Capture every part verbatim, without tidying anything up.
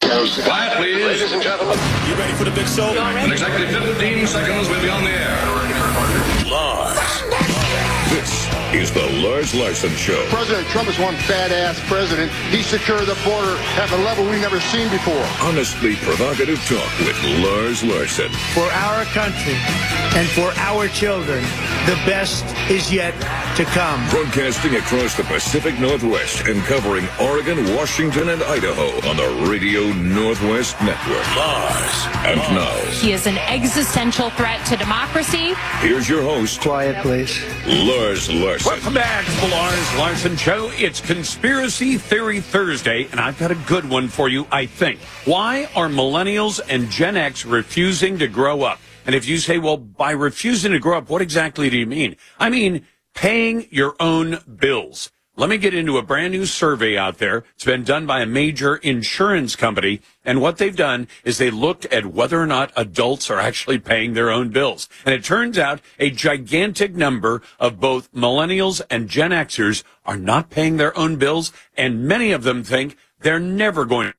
Quiet, please. Ladies and gentlemen. You ready for the big show? In exactly fifteen seconds, we'll be on the air. Lars. This is the Lars Larson Show. President Trump is one badass president. He secured the border at a level we've never seen before. Honestly provocative talk with Lars Larson. For our country and for our children, the best is yet to come. Broadcasting across the Pacific Northwest and covering Oregon, Washington, and Idaho on the Radio Northwest Network. Lars. And now, he is an existential threat to democracy. Here's your host. Quiet, please. Lars Larson. Welcome back to the Lars Larson Show. It's Conspiracy Theory Thursday, and I've got a good one for you, I think. Why are millennials and Gen X refusing to grow up? And if you say, well, by refusing to grow up, what exactly do you mean? I mean, paying your own bills. Let me get into a brand new survey out there. It's been done by a major insurance company. And what they've done is they looked at whether or not adults are actually paying their own bills. And it turns out a gigantic number of both millennials and Gen Xers are not paying their own bills. And many of them think they're never going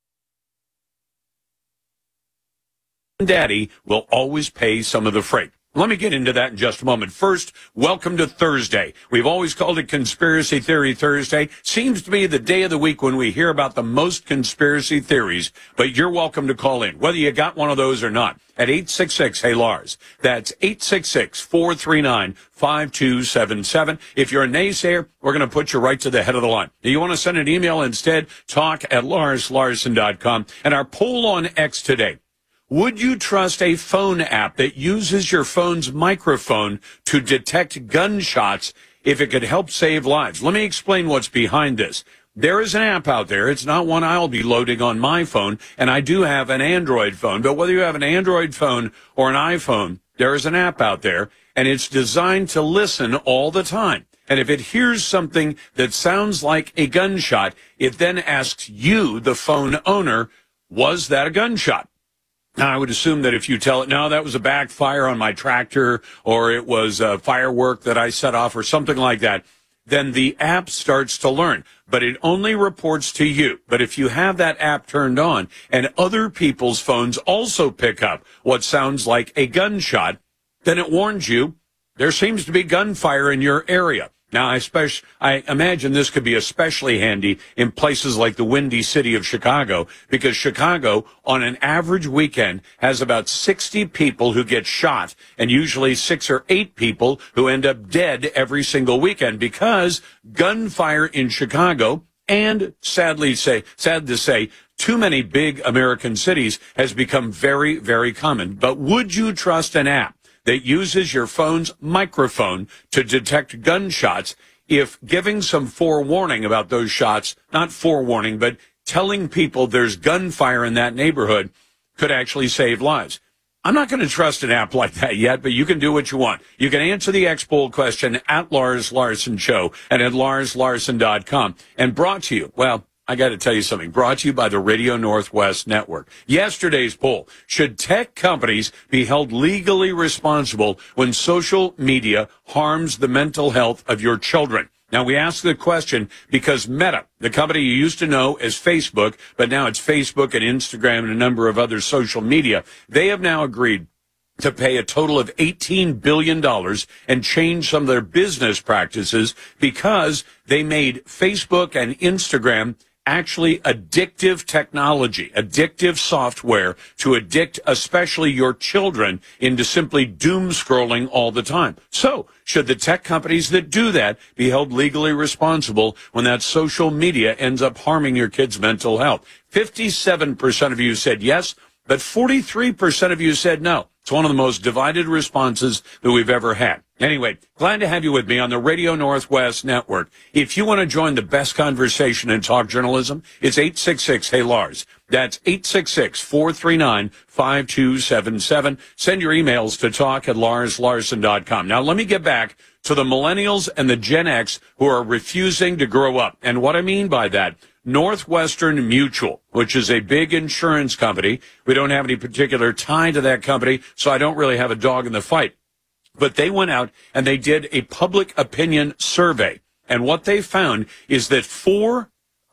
to. Daddy will always pay some of the freight. Let me get into that in just a moment. First, welcome to Thursday. We've always called it Conspiracy Theory Thursday. Seems to be the day of the week when we hear about the most conspiracy theories, but you're welcome to call in, whether you got one of those or not, at eight six six, hey Lars. That's eight six six, four three nine, five two seven seven. If you're a naysayer, we're going to put you right to the head of the line. Do you want to send an email instead? Talk at lars larson dot com. And our poll on X today. Would you trust a phone app that uses your phone's microphone to detect gunshots if it could help save lives? Let me explain what's behind this. There is an app out there. It's not one I'll be loading on my phone, and I do have an Android phone. But whether you have an Android phone or an iPhone, there is an app out there, and it's designed to listen all the time. And if it hears something that sounds like a gunshot, it then asks you, the phone owner, was that a gunshot? Now, I would assume that if you tell it, no, that was a backfire on my tractor, or it was a firework that I set off, or something like that, then the app starts to learn. But it only reports to you. But if you have that app turned on, and other people's phones also pick up what sounds like a gunshot, then it warns you there seems to be gunfire in your area. Now, I, spec- I imagine this could be especially handy in places like the Windy City of Chicago, because Chicago, on an average weekend, has about sixty people who get shot, and usually six or eight people who end up dead every single weekend, because gunfire in Chicago, and sadly say, sad to say, too many big American cities, has become very, very common. But would you trust an app that uses your phone's microphone to detect gunshots if giving some forewarning about those shots, not forewarning, but telling people there's gunfire in that neighborhood, could actually save lives? I'm not going to trust an app like that yet, but you can do what you want. You can answer the X poll question at Lars Larson Show and at lars larson dot com. And brought to you, well, I got to tell you something, brought to you by the Radio Northwest Network. Yesterday's poll: should tech companies be held legally responsible when social media harms the mental health of your children? Now, we ask the question because Meta, the company you used to know as Facebook, but now it's Facebook and Instagram and a number of other social media, they have now agreed to pay a total of eighteen billion dollars and change some of their business practices because they made Facebook and Instagram actually addictive technology, addictive software to addict especially your children into simply doom scrolling all the time. So, should the tech companies that do that be held legally responsible when that social media ends up harming your kids' mental health? fifty-seven percent of you said yes, but forty-three percent of you said no. It's one of the most divided responses that we've ever had. Anyway, glad to have you with me on the Radio Northwest Network. If you want to join the best conversation in talk journalism, it's eight six six, hey Lars. That's eight six six, four three nine, five two seven seven. Send your emails to talk at lars larson dot com. Now, let me get back to the millennials and the Gen X who are refusing to grow up. And what I mean by that, Northwestern Mutual, which is a big insurance company. We don't have any particular tie to that company, so I don't really have a dog in the fight. But they went out and they did a public opinion survey. And what they found is that four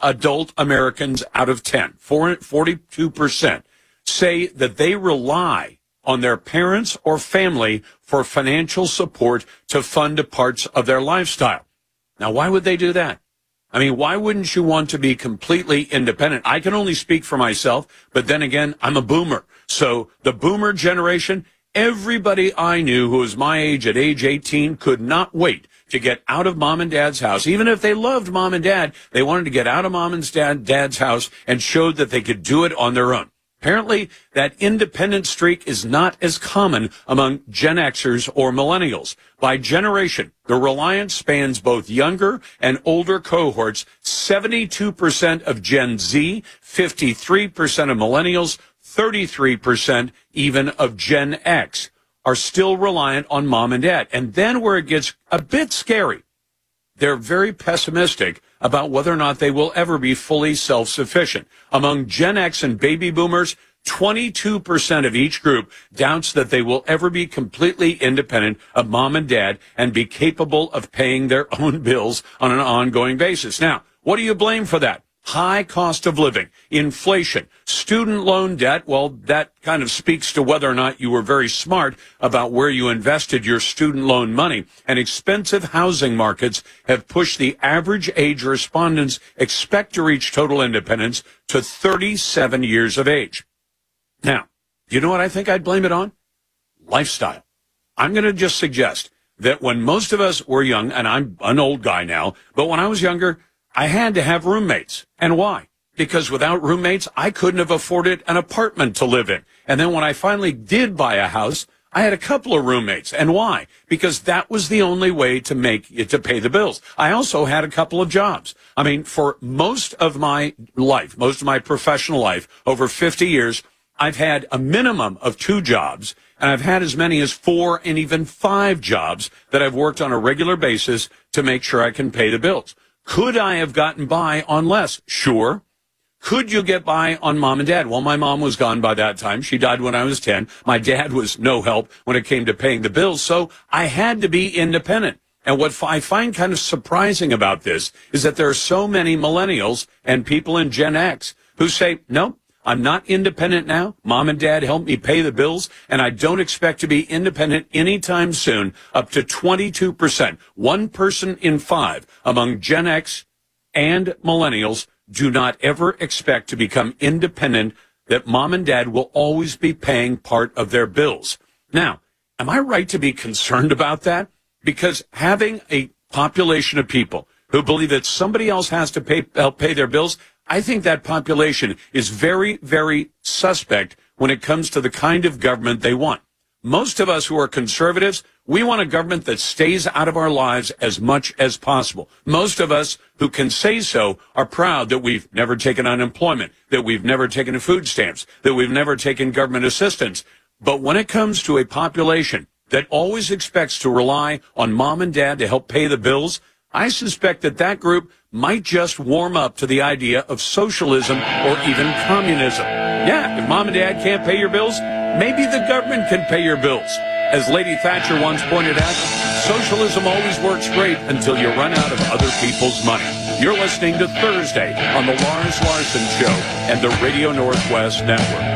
adult Americans out of ten, forty-two percent, say that they rely on their parents or family for financial support to fund parts of their lifestyle. Now, why would they do that? I mean, why wouldn't you want to be completely independent? I can only speak for myself, but then again, I'm a boomer. So the boomer generation, everybody I knew who was my age at age eighteen could not wait to get out of mom and dad's house. Even if they loved mom and dad, they wanted to get out of mom and dad, dad's house and showed that they could do it on their own. Apparently, that independent streak is not as common among Gen Xers or millennials. By generation, the reliance spans both younger and older cohorts. seventy-two percent of Gen Z, fifty-three percent of millennials, thirty-three percent even of Gen X are still reliant on mom and dad. And then where it gets a bit scary, they're very pessimistic about whether or not they will ever be fully self-sufficient. Among Gen X and baby boomers, twenty-two percent of each group doubts that they will ever be completely independent of mom and dad and be capable of paying their own bills on an ongoing basis. Now, what do you blame for that? High cost of living, inflation, student loan debt. Well, that kind of speaks to whether or not you were very smart about where you invested your student loan money. And expensive housing markets have pushed the average age respondents expect to reach total independence to thirty-seven years of age. Now, you know what I think I'd blame it on? Lifestyle. I'm going to just suggest that when most of us were young, and I'm an old guy now, but when I was younger, I had to have roommates. And why? Because without roommates, I couldn't have afforded an apartment to live in. And then when I finally did buy a house, I had a couple of roommates. And why? Because that was the only way to make it to pay the bills. I also had a couple of jobs. I mean, for most of my life, most of my professional life, over fifty years, I've had a minimum of two jobs, and I've had as many as four and even five jobs that I've worked on a regular basis to make sure I can pay the bills. Could I have gotten by on less? Sure. Could you get by on mom and dad? Well, my mom was gone by that time. She died when I was ten. My dad was no help when it came to paying the bills, so I had to be independent. And what I find kind of surprising about this is that there are so many millennials and people in Gen X who say, no, I'm not independent now. Mom and dad help me pay the bills, and I don't expect to be independent anytime soon. Up to twenty-two percent, one person in five among Gen X and millennials do not ever expect to become independent, that mom and dad will always be paying part of their bills. Now, am I right to be concerned about that? Because having a population of people who believe that somebody else has to pay, help pay their bills, I think that population is very, very suspect when it comes to the kind of government they want. Most of us who are conservatives, we want a government that stays out of our lives as much as possible. Most of us who can say so are proud that we've never taken unemployment, that we've never taken food stamps, that we've never taken government assistance. But when it comes to a population that always expects to rely on mom and dad to help pay the bills, I suspect that that group might just warm up to the idea of socialism or even communism. Yeah, if mom and dad can't pay your bills, maybe the government can pay your bills. As Lady Thatcher once pointed out, socialism always works great until you run out of other people's money. You're listening to Thursday on the Lars Larson Show and the Radio Northwest Network.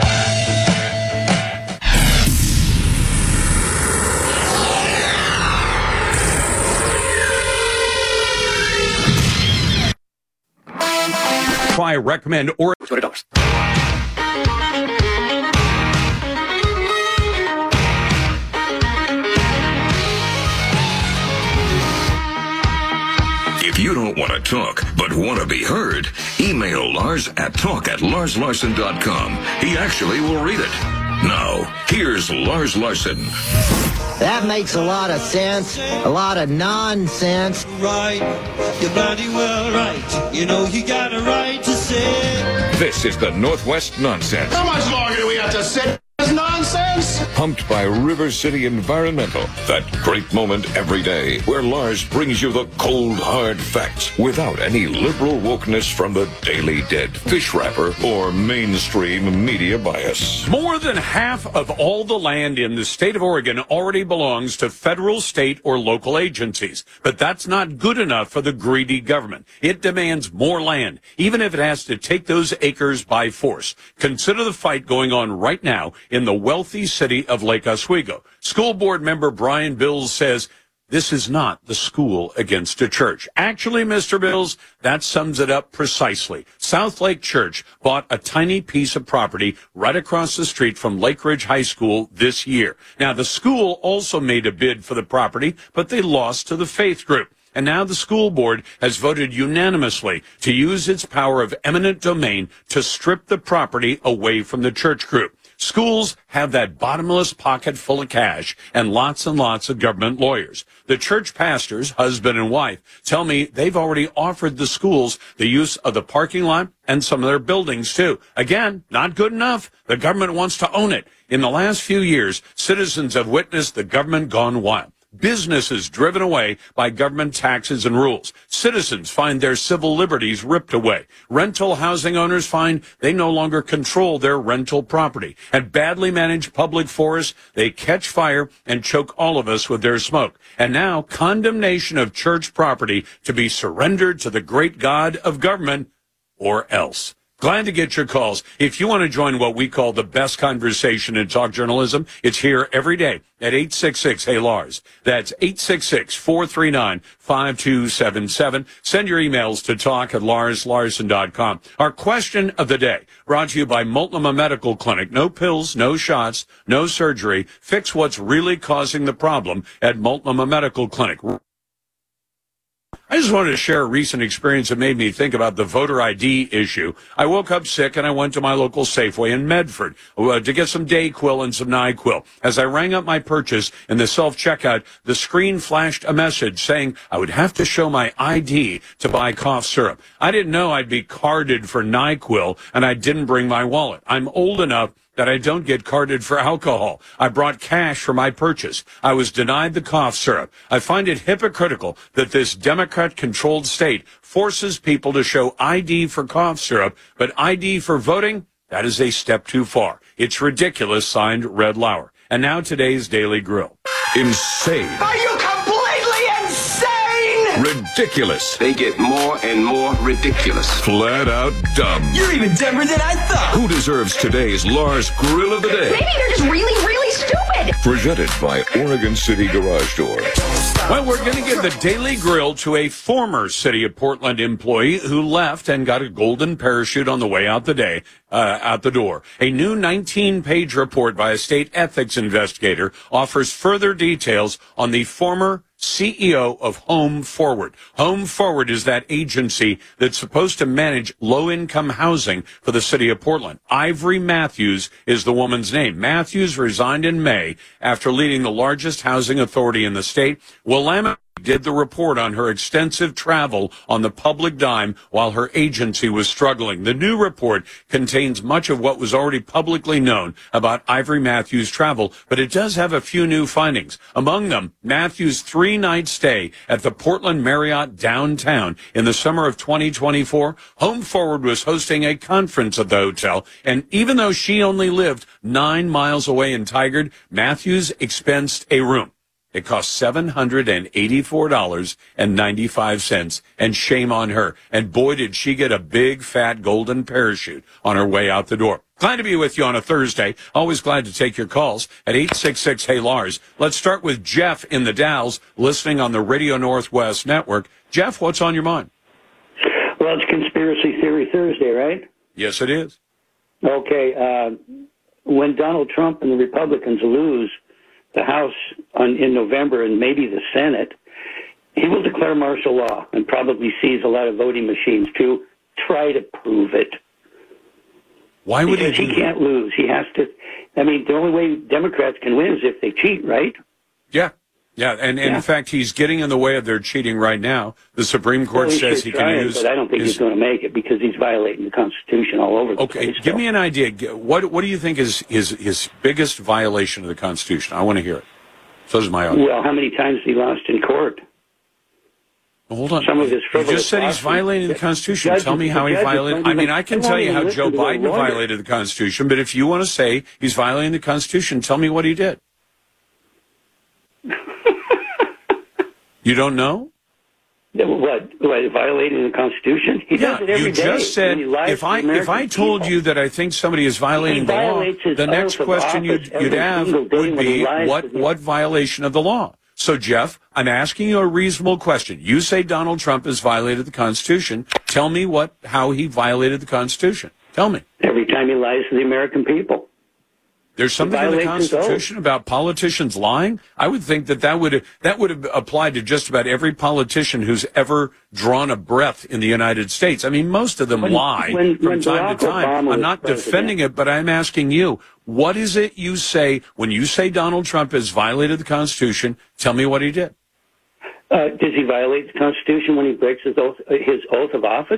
I recommend or two hundred dollars. If you don't want to talk, but want to be heard, email Lars at talk at lars larson dot com. He actually will read it. Now, here's Lars Larson. That makes a lot of sense, a lot of nonsense. Right, you're bloody well right. You know you got a right to say. This is the Northwest Nonsense. How much longer do we have to sit? This nonsense? pumped by River City Environmental. That great moment every day where Lars brings you the cold, hard facts without any liberal wokeness from the Daily Dead fish wrapper or mainstream media bias. More than half of all the land in the state of Oregon already belongs to federal, state, or local agencies. But that's not good enough for the greedy government. It demands more land, even if it has to take those acres by force. Consider the fight going on right now in the wealthy city of Lake Oswego. School board member Brian Bills says this is not the school against a church. Actually, Mister Bills, that sums it up precisely. South Lake Church bought a tiny piece of property right across the street from Lake Ridge High School this year. Now, the school also made a bid for the property, but they lost to the faith group. And now the school board has voted unanimously to use its power of eminent domain to strip the property away from the church group. Schools have that bottomless pocket full of cash and lots and lots of government lawyers. The church pastors, husband and wife, tell me they've already offered the schools the use of the parking lot and some of their buildings, too. Again, not good enough. The government wants to own it. In the last few years, citizens have witnessed the government gone wild. Businesses driven away by government taxes and rules. Citizens find their civil liberties ripped away. Rental housing owners find they no longer control their rental property. And badly managed public forests, they catch fire and choke all of us with their smoke. And now, condemnation of church property to be surrendered to the great God of government, or else. Glad to get your calls. If you want to join what we call the best conversation in talk journalism, it's here every day at eight six six, hey Lars. That's eight six six, four three nine, five two seven seven. Send your emails to talk at lars larson dot com. Our question of the day, brought to you by Multnomah Medical Clinic. No pills, no shots, no surgery. Fix what's really causing the problem at Multnomah Medical Clinic. I just wanted to share a recent experience that made me think about the voter I D issue. I woke up sick and I went to my local Safeway in Medford uh, to get some Dayquil and some NyQuil. As I rang up my purchase in the self-checkout, the screen flashed a message saying I would have to show my I D to buy cough syrup. I didn't know I'd be carded for NyQuil, and I didn't bring my wallet. I'm old enough that I don't get carded for alcohol. I brought cash for my purchase. I was denied the cough syrup. I find it hypocritical that this Democrat-controlled state forces people to show I D for cough syrup, but I D for voting, that is a step too far. It's ridiculous, signed Red Lauer. And now today's Daily Grill. Insane. Are you completely insane? Ridiculous. They get more and more ridiculous. Flat out dumb. You're even dumber than I thought. Who deserves today's Lars Grill of the Day? Maybe they're just really, really stupid. Presented by Oregon City Garage Door. Well, we're going to give the Daily Grill to a former City of Portland employee who left and got a golden parachute on the way out the day, uh, out the door. A new nineteen-page report by a state ethics investigator offers further details on the former C E O of Home Forward. Home Forward is that agency that's supposed to manage low-income housing for the city of Portland. Ivory Matthews is the woman's name. Matthews resigned in May after leading the largest housing authority in the state. Willamette did the report on her extensive travel on the public dime while her agency was struggling. The new report contains much of what was already publicly known about Ivory Matthews' travel, but it does have a few new findings. Among them, Matthews' three-night stay at the Portland Marriott downtown in the summer of twenty twenty-four. Home Forward was hosting a conference at the hotel, and even though she only lived nine miles away in Tigard, Matthews expensed a room. It cost seven hundred eighty-four dollars and ninety-five cents, and shame on her. And boy, did she get a big, fat, golden parachute on her way out the door. Glad to be with you on a Thursday. Always glad to take your calls at eight six six, hey Lars. Let's start with Jeff in the Dalles, listening on the Radio Northwest Network. Jeff, what's on your mind? Well, it's Conspiracy Theory Thursday, right? Yes, it is. Okay. Uh, when Donald Trump and the Republicans lose the House on, in November and maybe the Senate, he will declare martial law and probably seize a lot of voting machines to try to prove it. Why would because he? He can't lose. He has to. I mean, the only way Democrats can win is if they cheat, right? Yeah. Yeah, and, and Yeah. in fact, he's getting in the way of their cheating right now. The Supreme Court Well, he says should he try can it, use... but I don't think his, he's going to make it because he's violating the Constitution all over the Okay, place. give me an idea. What what do you think is his, his biggest violation of the Constitution? I want to hear it. So does my audience. Well, how many times he lost in court? Hold on. Some of his You frivolous just said he's lawsuits. violating the Constitution. Judges- Tell me how he judges violated. don't I mean, even- I can they tell won't you even how listen Joe to their Biden lawyer. violated the Constitution, but if you want to say he's violating the Constitution, tell me what he did. You don't know? What? What? Violating the Constitution? He Yeah, does it every you day. just said And he lies if to I the if I American told people. you that I think somebody is violating He the law, violates his the next oath of question office you'd you'd every have single day would when he be lies what to the- what violation of the law? So Jeff, I'm asking you a reasonable question. You say Donald Trump has violated the Constitution. Tell me what how he violated the Constitution. Tell me. Every time he lies to the American people. There's something in the violates his oath. Constitution about politicians lying. I would think that that would that would have applied to just about every politician who's ever drawn a breath in the United States. I mean, most of them When- lie when- from when time to Barack time. Obama I'm not was president- defending it, but I'm asking you, what is it you say when you say Donald Trump has violated the Constitution? Tell me what he did. Uh, does he violate the Constitution when he breaks his oath, uh, his oath of office?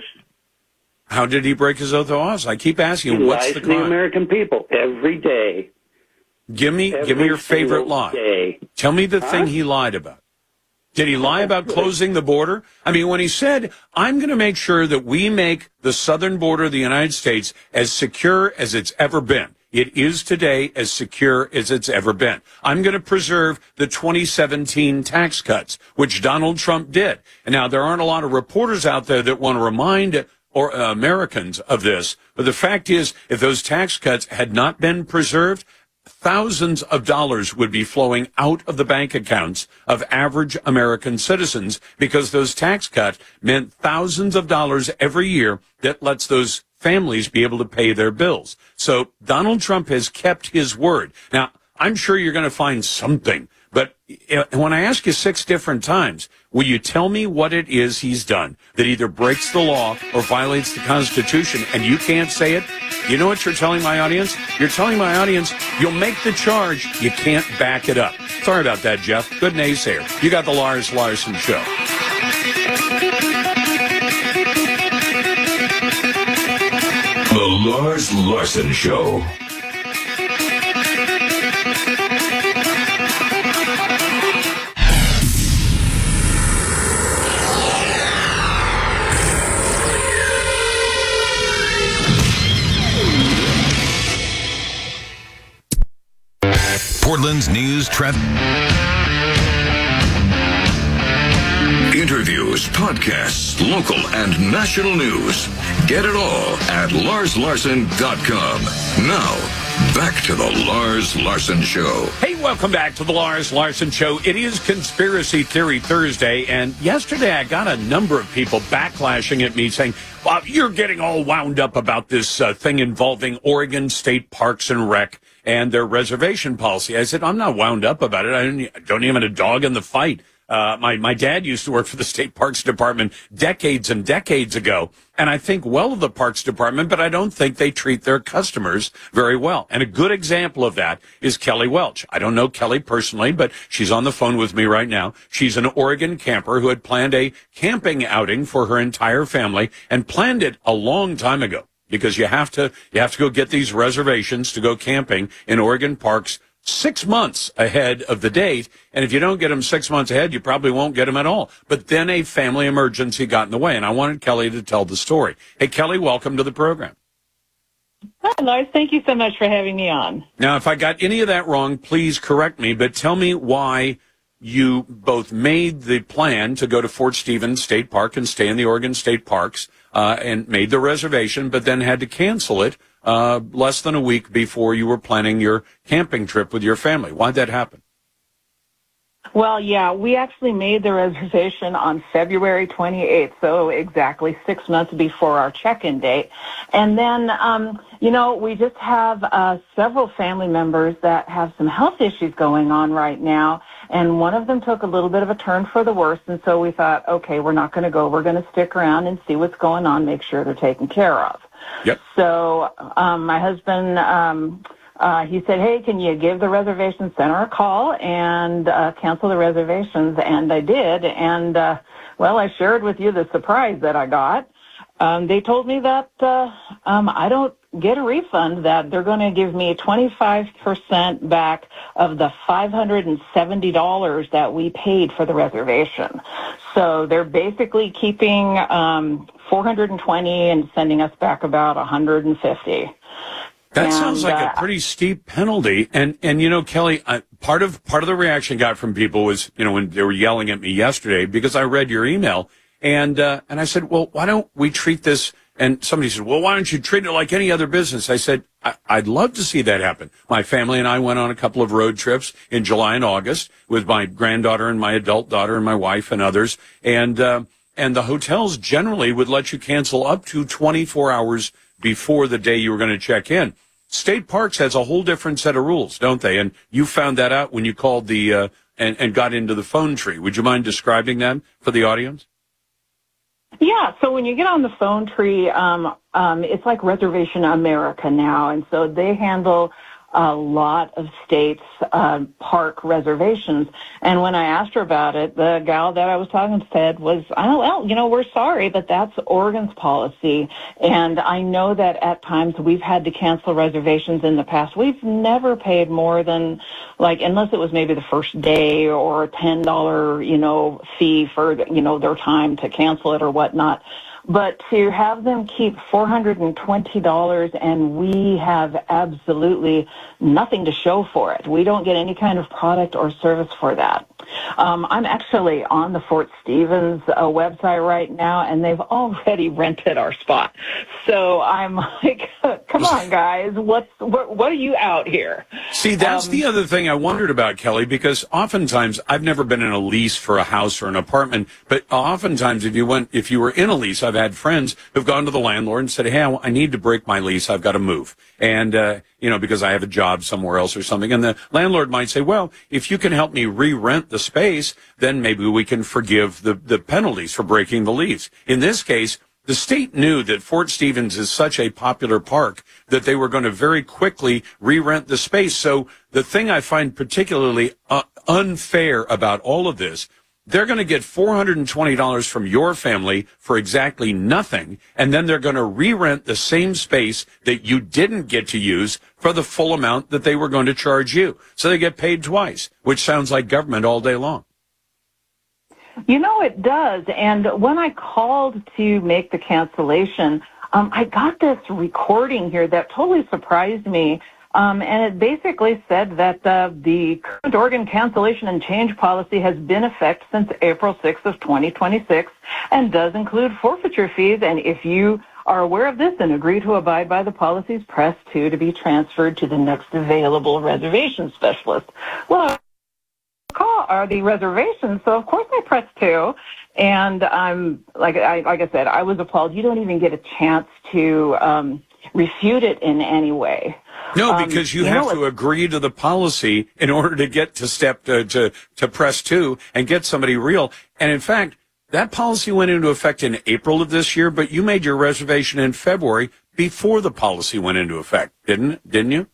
How did he break his oath of office? I keep asking He you, what's lies the to the crime? American people every day. Give me, give me Every your favorite single lie. day. Tell me the Huh? thing he lied about. Did he lie about closing the border? I mean, when he said, I'm going to make sure that we make the southern border of the United States as secure as it's ever been. It is today as secure as it's ever been. I'm going to preserve the twenty seventeen tax cuts, which Donald Trump did. And now there aren't a lot of reporters out there that want to remind or uh, Americans of this. But the fact is, if those tax cuts had not been preserved, thousands of dollars would be flowing out of the bank accounts of average American citizens because those tax cuts meant thousands of dollars every year that lets those families be able to pay their bills. So Donald Trump has kept his word. Now, I'm sure you're going to find something, but when I ask you six different times, will you tell me what it is he's done that either breaks the law or violates the Constitution, and you can't say it? You know what you're telling my audience? You're telling my audience you'll make the charge, you can't back it up. Sorry about that, Jeff. Good naysayer. You got the Lars Larson Show. The Lars Larson Show. Portland's news traffic. Interviews, podcasts, local and national news. Get it all at lars larson dot com. Now, back to the Lars Larson Show. Hey, welcome back to the Lars Larson Show. It is Conspiracy Theory Thursday, and yesterday I got a number of people backlashing at me saying, Bob, you're getting all wound up about this uh, thing involving Oregon State Parks and Rec and their reservation policy. I said, I'm not wound up about it. I don't, I don't even have a dog in the fight. Uh, my, my dad used to work for the State Parks Department decades and decades ago, and I think well of the Parks Department, but I don't think they treat their customers very well. And a good example of that is Kelly Welch. I don't know Kelly personally, but she's on the phone with me right now. She's an Oregon camper who had planned a camping outing for her entire family and planned it a long time ago, because you have to, you have to go get these reservations to go camping in Oregon parks six months ahead of the date. And if you don't get them six months ahead, you probably won't get them at all. But then a family emergency got in the way, and I wanted Kelly to tell the story. Hey, Kelly, welcome to the program. Hi, Lars. Thank you so much for having me on. Now, if I got any of that wrong, please correct me, but tell me why you both made the plan to go to Fort Stevens State Park and stay in the Oregon State Parks, uh, and made the reservation, but then had to cancel it uh, less than a week before you were planning your camping trip with your family. Why'd that happen? Well, yeah, we actually made the reservation on February twenty-eighth, so exactly six months before our check-in date. And then, um, you know, we just have uh, several family members that have some health issues going on right now, and one of them took a little bit of a turn for the worse, and so we thought, okay, we're not going to go. We're going to stick around and see what's going on, make sure they're taken care of. Yep. So um, my husband um, uh, he said, hey, can you give the reservation center a call and uh, cancel the reservations? And I did. And, uh, well, I shared with you the surprise that I got. Um, they told me that uh, um, I don't get a refund, that they're going to give me twenty-five percent back of the five hundred seventy dollars that we paid for the reservation. So they're basically keeping um, four hundred twenty and sending us back about one hundred fifty. That and, sounds like uh, a pretty steep penalty. And, and you know, Kelly, uh, part of part of the reaction I got from people was, you know, when they were yelling at me yesterday, because I read your email, and uh, and I said, well, why don't we treat this? And somebody said, well, why don't you treat it like any other business? I said, I- I'd love to see that happen. My family and I went on a couple of road trips in July and August with my granddaughter and my adult daughter and my wife and others. And, uh, and the hotels generally would let you cancel up to twenty-four hours before the day you were going to check in. State Parks has a whole different set of rules, don't they? And you found that out when you called the, uh, and, and got into the phone tree. Would you mind describing that for the audience? Yeah, so when you get on the phone tree, um, um, it's like Reservation America now, and so they handle a lot of states' uh, park reservations. And when I asked her about it, the gal that I was talking to said was, oh, well, you know, we're sorry, but that's Oregon's policy. And I know that at times we've had to cancel reservations in the past. We've never paid more than, like, unless it was maybe the first day or a ten dollars, you know, fee for, you know, their time to cancel it or whatnot. But to have them keep four hundred twenty dollars and we have absolutely nothing to show for it. We don't get any kind of product or service for that. Um, I'm actually on the Fort Stevens uh, website right now, and they've already rented our spot. So I'm like, come on, guys, what's what, what are you out here? See, that's um, the other thing I wondered about, Kelly, because oftentimes I've never been in a lease for a house or an apartment, but oftentimes if you went, if you were in a lease, I've had friends who've gone to the landlord and said, hey, I, I need to break my lease. I've got to move. And, uh, you know, because I have a job somewhere else or something. And the landlord might say, well, if you can help me re-rent the space, then maybe we can forgive the, the penalties for breaking the lease. In this case, the state knew that Fort Stevens is such a popular park that they were going to very quickly re-rent the space. So the thing I find particularly uh, unfair about all of this, they're going to get four hundred twenty dollars from your family for exactly nothing, and then they're going to re-rent the same space that you didn't get to use for the full amount that they were going to charge you. So they get paid twice, which sounds like government all day long. You know, it does. And when I called to make the cancellation, um, I got this recording here that totally surprised me. Um, and it basically said that uh, the current Oregon cancellation and change policy has been in effect since April sixth of twenty twenty-six and does include forfeiture fees. And if you are aware of this and agree to abide by the policies, press two to be transferred to the next available reservation specialist. Well, call are the reservations, so of course I pressed two. And I'm like I like I said, I was appalled. You don't even get a chance to um, refute it in any way. No, because you, um, you have know, to agree to the policy in order to get to step to, to, to press two and get somebody real. And in fact, that policy went into effect in April of this year, but you made your reservation in February before the policy went into effect, didn't didn't you?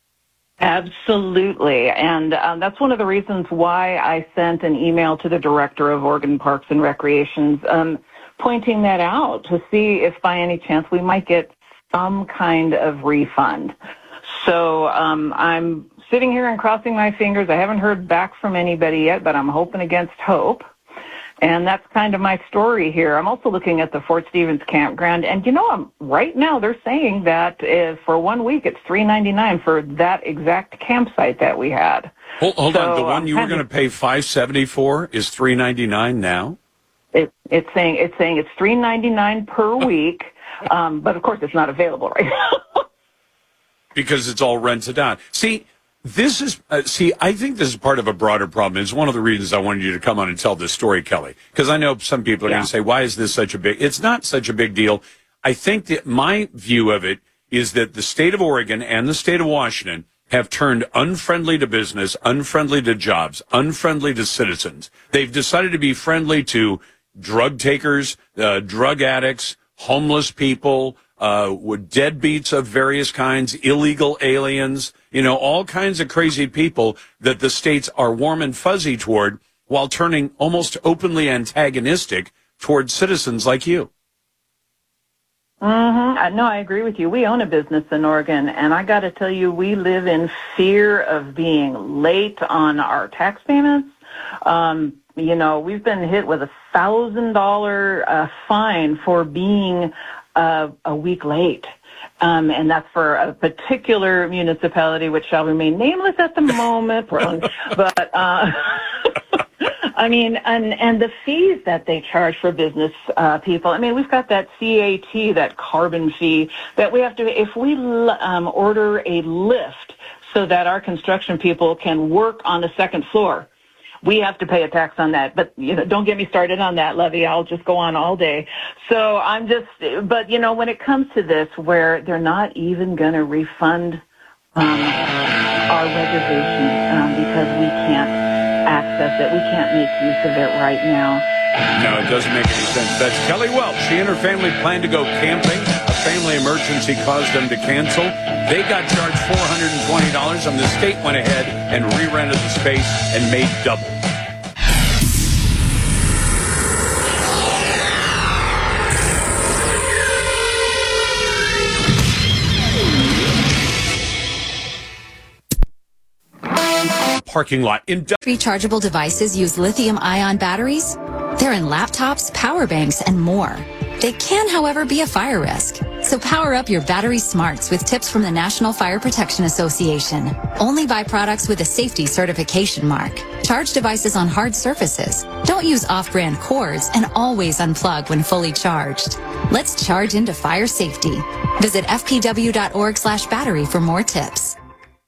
Absolutely. And um, that's one of the reasons why I sent an email to the director of Oregon Parks and Recreations um, pointing that out to see if by any chance we might get some kind of refund. So um, I'm sitting here and crossing my fingers. I haven't heard back from anybody yet, but I'm hoping against hope. And that's kind of my story here. I'm also looking at the Fort Stevens campground, and you know, I'm, right now they're saying that if for one week it's three ninety-nine for that exact campsite that we had. Hold, hold so, on, the one um, you were going to pay five seventy for is three ninety-nine now. It, it's saying it's saying it's three ninety-nine per week, um, but of course it's not available right now. Because it's all rented out. See, this is, uh, see, I think this is part of a broader problem. It's one of the reasons I wanted you to come on and tell this story, Kelly, because I know some people are yeah. going to say, why is this such a big, it's not such a big deal. I think that my view of it is that the state of Oregon and the state of Washington have turned unfriendly to business, unfriendly to jobs, unfriendly to citizens. They've decided to be friendly to drug takers, uh, drug addicts, homeless people, uh, with deadbeats of various kinds, illegal aliens, you know, all kinds of crazy people that the states are warm and fuzzy toward, while turning almost openly antagonistic towards citizens like you. Mm-hmm. No, I agree with you. We own a business in Oregon, and I got to tell you, we live in fear of being late on our tax payments. Um, you know, we've been hit with a thousand dollar uh, fine for being uh, a week late. Um, and that's for a particular municipality, which shall remain nameless at the moment, Portland. But, uh, I mean, and, and the fees that they charge for business uh, people. I mean, we've got that C A T, that carbon fee, that we have to, if we um, order a lift so that our construction people can work on the second floor, we have to pay a tax on that. But, you know, don't get me started on that, Levy. I'll just go on all day. So I'm just, but, you know, when it comes to this, where they're not even going to refund um, our reservation um, because we can't access it. We can't make use of it right now. No, it doesn't make any sense. That's Kelly Welch. She and her family planned to go camping. A family emergency caused them to cancel. They got charged four hundred twenty dollars, and the state went ahead and re-rented the space and made double. Parking lot. In rechargeable devices use lithium-ion batteries. They're in laptops, power banks, and more. They can, however, be a fire risk. So power up your battery smarts with tips from the National Fire Protection Association. Only buy products with a safety certification mark. Charge devices on hard surfaces. Don't use off-brand cords, and always unplug when fully charged. Let's charge into fire safety. Visit f p w dot org slash battery for more tips.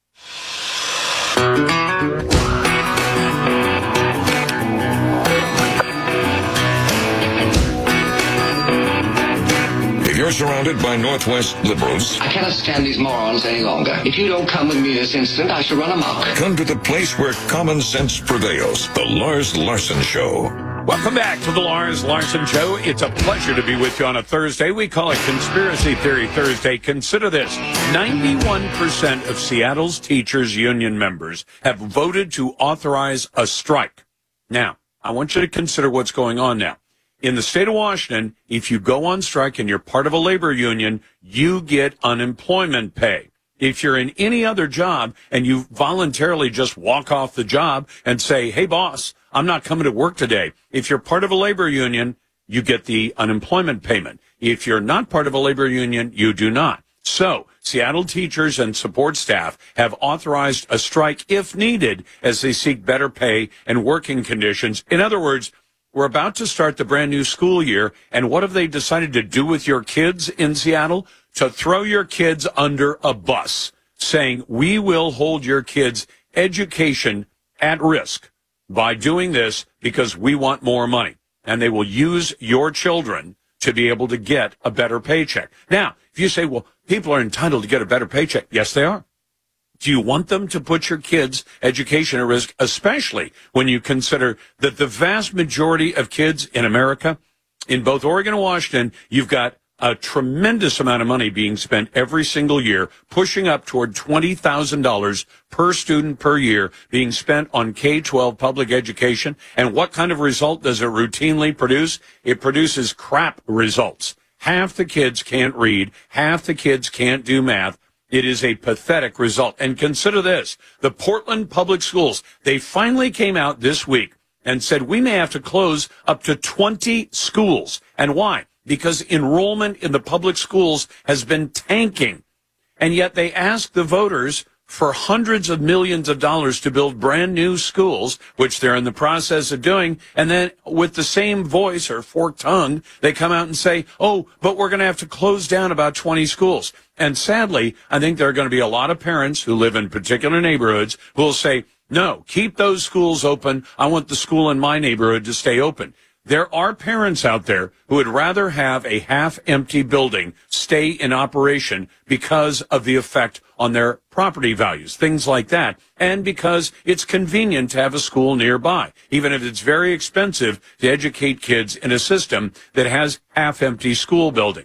If you're surrounded by Northwest liberals, I cannot stand these morons any longer. If you don't come with me this instant, I shall run amok. Come to the place where common sense prevails. The Lars Larson Show. Welcome back to the Lars Larson Show. It's a pleasure to be with you on a Thursday. We call it Conspiracy Theory Thursday. Consider this. ninety-one percent of Seattle's teachers union members have voted to authorize a strike. Now, I want you to consider what's going on now. In the state of Washington, if you go on strike and you're part of a labor union, you get unemployment pay. If you're in any other job and you voluntarily just walk off the job and say, hey, boss, I'm not coming to work today. If you're part of a labor union, you get the unemployment payment. If you're not part of a labor union, you do not. So Seattle teachers and support staff have authorized a strike if needed as they seek better pay and working conditions. In other words, we're about to start the brand new school year, and what have they decided to do with your kids in Seattle? To throw your kids under a bus, saying we will hold your kids' education at risk by doing this because we want more money. And they will use your children to be able to get a better paycheck. Now, if you say, well, people are entitled to get a better paycheck, yes, they are. Do you want them to put your kids' education at risk, especially when you consider that the vast majority of kids in America, in both Oregon and Washington, you've got a tremendous amount of money being spent every single year, pushing up toward twenty thousand dollars per student per year being spent on K twelve public education. And what kind of result does it routinely produce? It produces crap results. Half the kids can't read. Half the kids can't do math. It is a pathetic result. And consider this. The Portland Public Schools, they finally came out this week and said we may have to close up to twenty schools. And why? Because enrollment in the public schools has been tanking. And yet they asked the voters for hundreds of millions of dollars to build brand new schools, which they're in the process of doing. And then with the same voice or forked tongue, they come out and say, oh, but we're going to have to close down about twenty schools. And sadly, I think there are going to be a lot of parents who live in particular neighborhoods who will say, no, keep those schools open. I want the school in my neighborhood to stay open. There are parents out there who would rather have a half-empty building stay in operation because of the effect on their property values, things like that, and because it's convenient to have a school nearby, even if it's very expensive to educate kids in a system that has half-empty school buildings.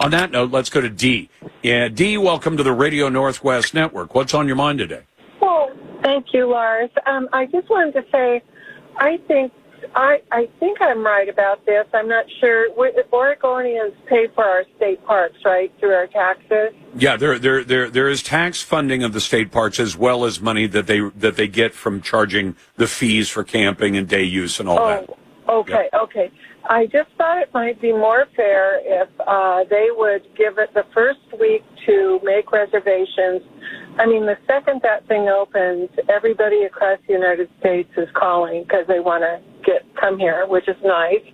on that note, let's go to Dee. Yeah, Dee, welcome to the Radio Northwest Network. What's on your mind today? Well, thank you, Lars. Um, I just wanted to say, I think I, I think I'm right about this. I'm not sure. We, Oregonians pay for our state parks, right, through our taxes? Yeah, there, there, there, there is tax funding of the state parks as well as money that they that they get from charging the fees for camping and day use and all oh, that. Okay, yep. okay. I just thought it might be more fair if uh, they would give it the first week to make reservations. I mean, the second that thing opens, everybody across the United States is calling because they want to get come here, which is nice.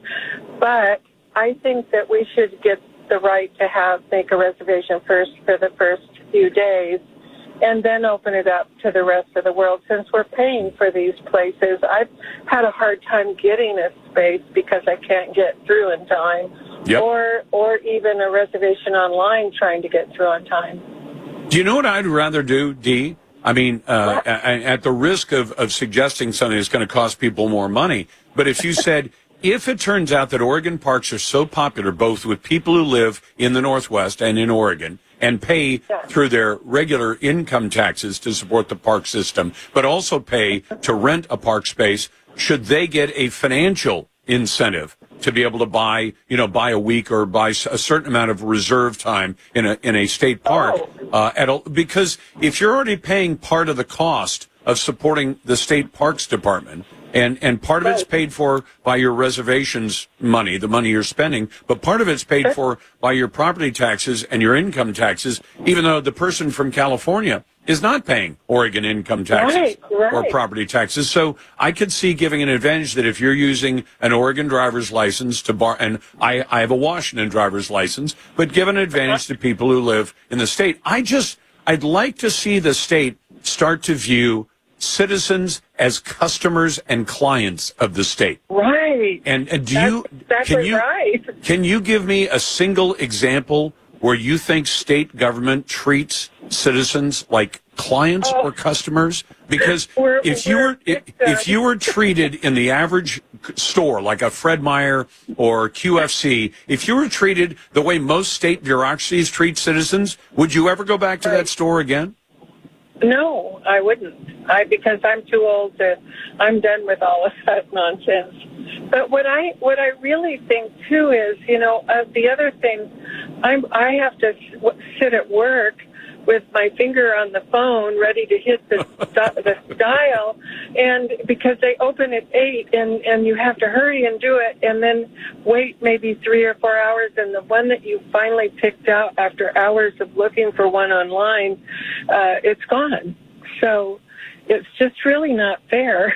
But I think that we should get the right to have make a reservation first for the first few days, and then open it up to the rest of the world. Since we're paying for these places, I've had a hard time getting a space because I can't get through in time, yep. or or even a reservation online trying to get through on time. Do you know what I'd rather do, Dee? I mean, uh, at the risk of, of suggesting something that's going to cost people more money, but if you said, if it turns out that Oregon parks are so popular, both with people who live in the Northwest and in Oregon, and pay yeah. through their regular income taxes to support the park system, but also pay to rent a park space, should they get a financial incentive to be able to buy, you know, buy a week or buy a certain amount of reserve time in a in a state park? Oh. Uh, at a, because if you're already paying part of the cost of supporting the state parks department, and and part of it's paid for by your reservations money, the money you're spending, but part of it's paid for by your property taxes and your income taxes, even though the person from California is not paying Oregon income taxes right, right. or property taxes. So I could see giving an advantage that if you're using an Oregon driver's license to bar, and I, I have a Washington driver's license, but give an advantage to people who live in the state. I just, I'd like to see the state start to view citizens as customers and clients of the state. Right. And, and do That's you, exactly can you, right. can you give me a single example where you think state government treats citizens like clients oh. or customers? Because we're, if you we're, were if, if you were treated in the average store like a Fred Meyer or Q F C, if you were treated the way most state bureaucracies treat citizens, would you ever go back to right. that store again? No, I wouldn't. I because I'm too old to. I'm done with all of that nonsense. But what I what I really think too is, you know, uh, the other thing, I'm I have to sit at work with my finger on the phone, ready to hit the the dial, and because they open at eight, and and you have to hurry and do it, and then wait maybe three or four hours, and the one that you finally picked out after hours of looking for one online, uh, it's gone. So it's just really not fair.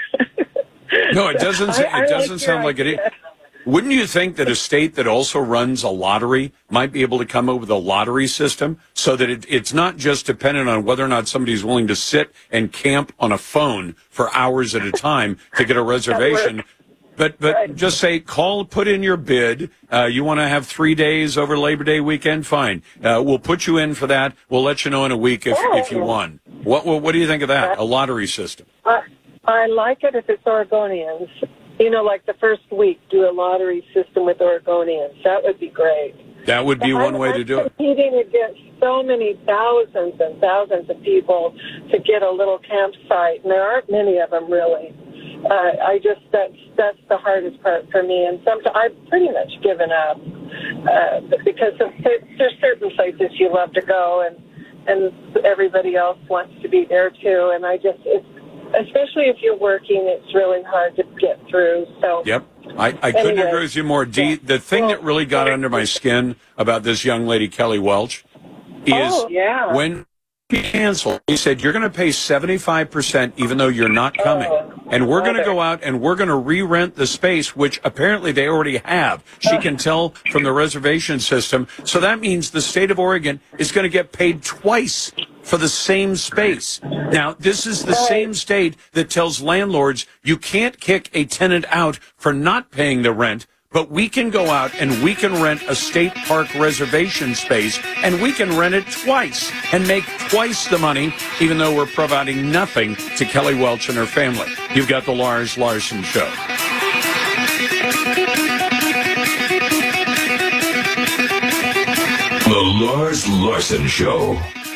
No, it doesn't. It I, I doesn't like sound like it. Wouldn't you think that a state that also runs a lottery might be able to come up with a lottery system so that it, it's not just dependent on whether or not somebody's willing to sit and camp on a phone for hours at a time to get a reservation, but but right. just say, call, put in your bid. Uh, you want to have three days over Labor Day weekend? Fine. Uh, we'll put you in for that. We'll let you know in a week if, oh. if you won. What, what what do you think of that? A lottery system? I, I like it if it's Oregonians. You know, like the first week, do a lottery system with Oregonians. That would be great. That would be one I'm, way I'm to do it. Competing against so many thousands and thousands of people to get a little campsite, and there aren't many of them really. Uh, I just that's that's the hardest part for me, and sometimes I've pretty much given up uh, because of, there's certain places you love to go, and and everybody else wants to be there too, and I just it's. Especially if you're working, it's really hard to get through. So yep, I, I couldn't anyway. agree with you more. Dee, the thing well, that really got under my skin about this young lady, Kelly Welch, is oh, yeah. when she canceled, he said, you're going to pay seventy-five percent even though you're not coming. Oh, and we're going to go out and we're going to re-rent the space, which apparently they already have. She can tell from the reservation system. So that means the state of Oregon is going to get paid twice for the same space. Now, this is the same state that tells landlords you can't kick a tenant out for not paying the rent, but we can go out and we can rent a state park reservation space, and we can rent it twice and make twice the money, even though we're providing nothing to Kelly Welch and her family. You've got the Lars Larson Show. Lars Larson Show.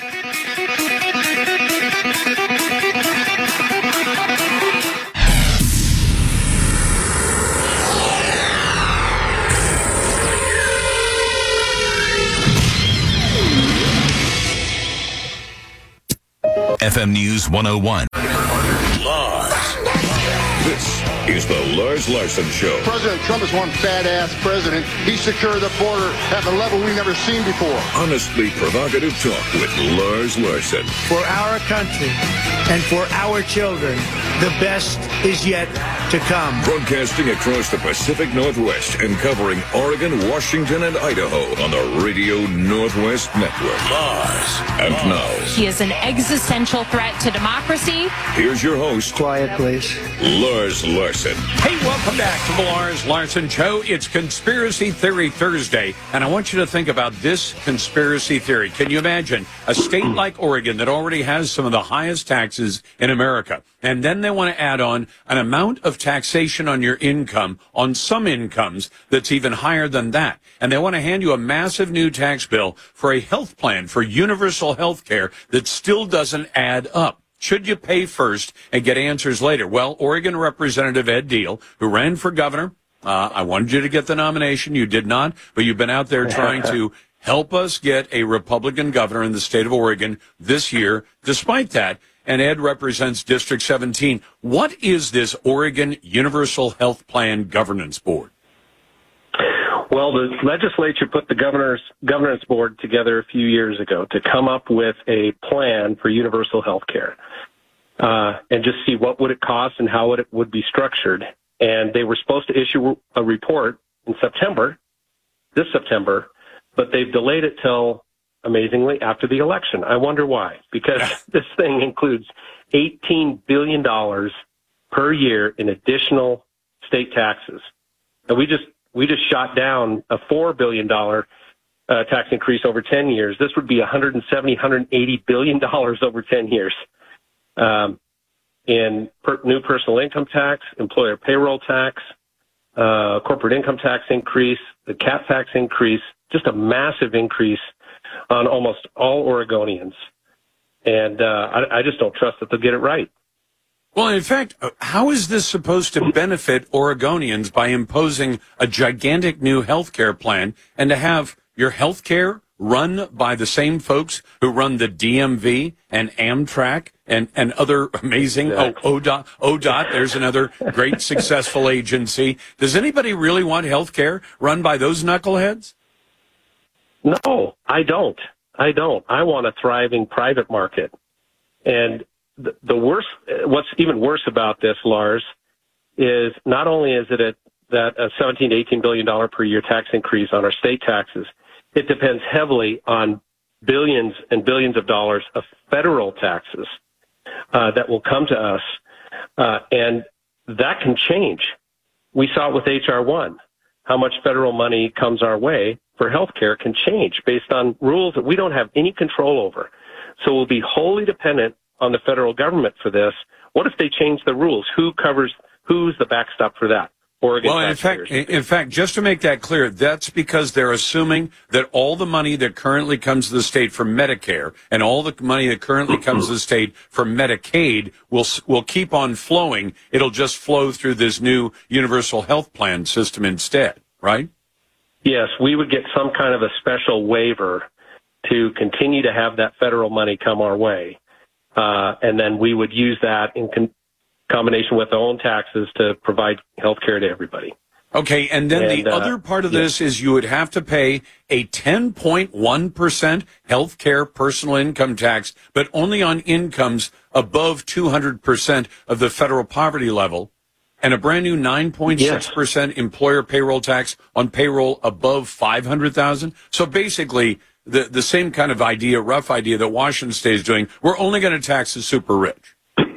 F M News one oh one. Lars. This is the Lars Larson Show. President Trump is one fat-ass president. He secured the border at a level we've never seen before. Honestly provocative talk with Lars Larson. For our country and for our children, the best is yet to come. Broadcasting across the Pacific Northwest and covering Oregon, Washington, and Idaho on the Radio Northwest Network. Lars. And now, He is an existential threat to democracy. here's your host. Quiet, please. Lars Larson. Hey, welcome back to the Lars Larson Show. It's Conspiracy Theory Thursday, and I want you to think about this conspiracy theory. Can you imagine a state like Oregon that already has some of the highest taxes in America, and then they want to add on an amount of taxation on your income, on some incomes, that's even higher than that, and they want to hand you a massive new tax bill for a health plan for universal health care that still doesn't add up. Should you pay first and get answers later? Well, Oregon Representative Ed Deal, who ran for governor, uh, I wanted you to get the nomination. You did not, but you've been out there trying to help us get a Republican governor in the state of Oregon this year. Despite that, and Ed represents District seventeen. What is this Oregon Universal Health Plan Governance Board? Well, the legislature put the governor's governance board together a few years ago to come up with a plan for universal health care, uh, and just see what would it cost and how it would be structured. And they were supposed to issue a report in September, this September, but they've delayed it till, amazingly, after the election. I wonder why. Because this thing includes eighteen billion dollars per year in additional state taxes. And we just We just shot down a four billion dollars uh, tax increase over ten years. This would be one hundred seventy, one hundred eighty billion dollars over ten years. Um, in per- new personal income tax, employer payroll tax, uh, corporate income tax increase, the cap tax increase, just a massive increase on almost all Oregonians. And uh, I, I just don't trust that they'll get it right. Well, in fact, how is this supposed to benefit Oregonians by imposing a gigantic new health care plan and to have your health care run by the same folks who run the D M V and Amtrak and, and other amazing, exactly. oh, O D O T, O D O T, there's another great successful agency. Does anybody really want health care run by those knuckleheads? No, I don't. I don't. I want a thriving private market. And The, the worst, what's even worse about this, Lars, is not only is it a, that a seventeen to eighteen billion dollars per year tax increase on our state taxes, it depends heavily on billions and billions of dollars of federal taxes uh, that will come to us, uh, and that can change. We saw it with H R one. How much federal money comes our way for health care can change based on rules that we don't have any control over. So we'll be wholly dependent on the federal government for this. What if they change the rules? Who covers, who's the backstop for that? Oregon well, in fact, in fact, just to make that clear, that's because they're assuming that all the money that currently comes to the state for Medicare and all the money that currently comes to the state for Medicaid will will keep on flowing. It'll just flow through this new universal health plan system instead, right? Yes, we would get some kind of a special waiver to continue to have that federal money come our way. Uh, and then we would use that in con- combination with our own taxes to provide health care to everybody. Okay, and then and, the uh, other part of yeah. this is you would have to pay a ten point one percent health care personal income tax, but only on incomes above two hundred percent of the federal poverty level, and a brand new nine point six percent yes. employer payroll tax on payroll above five hundred thousand dollars. So basically, the, the same kind of idea, rough idea that Washington State is doing, we're only going to tax the super rich.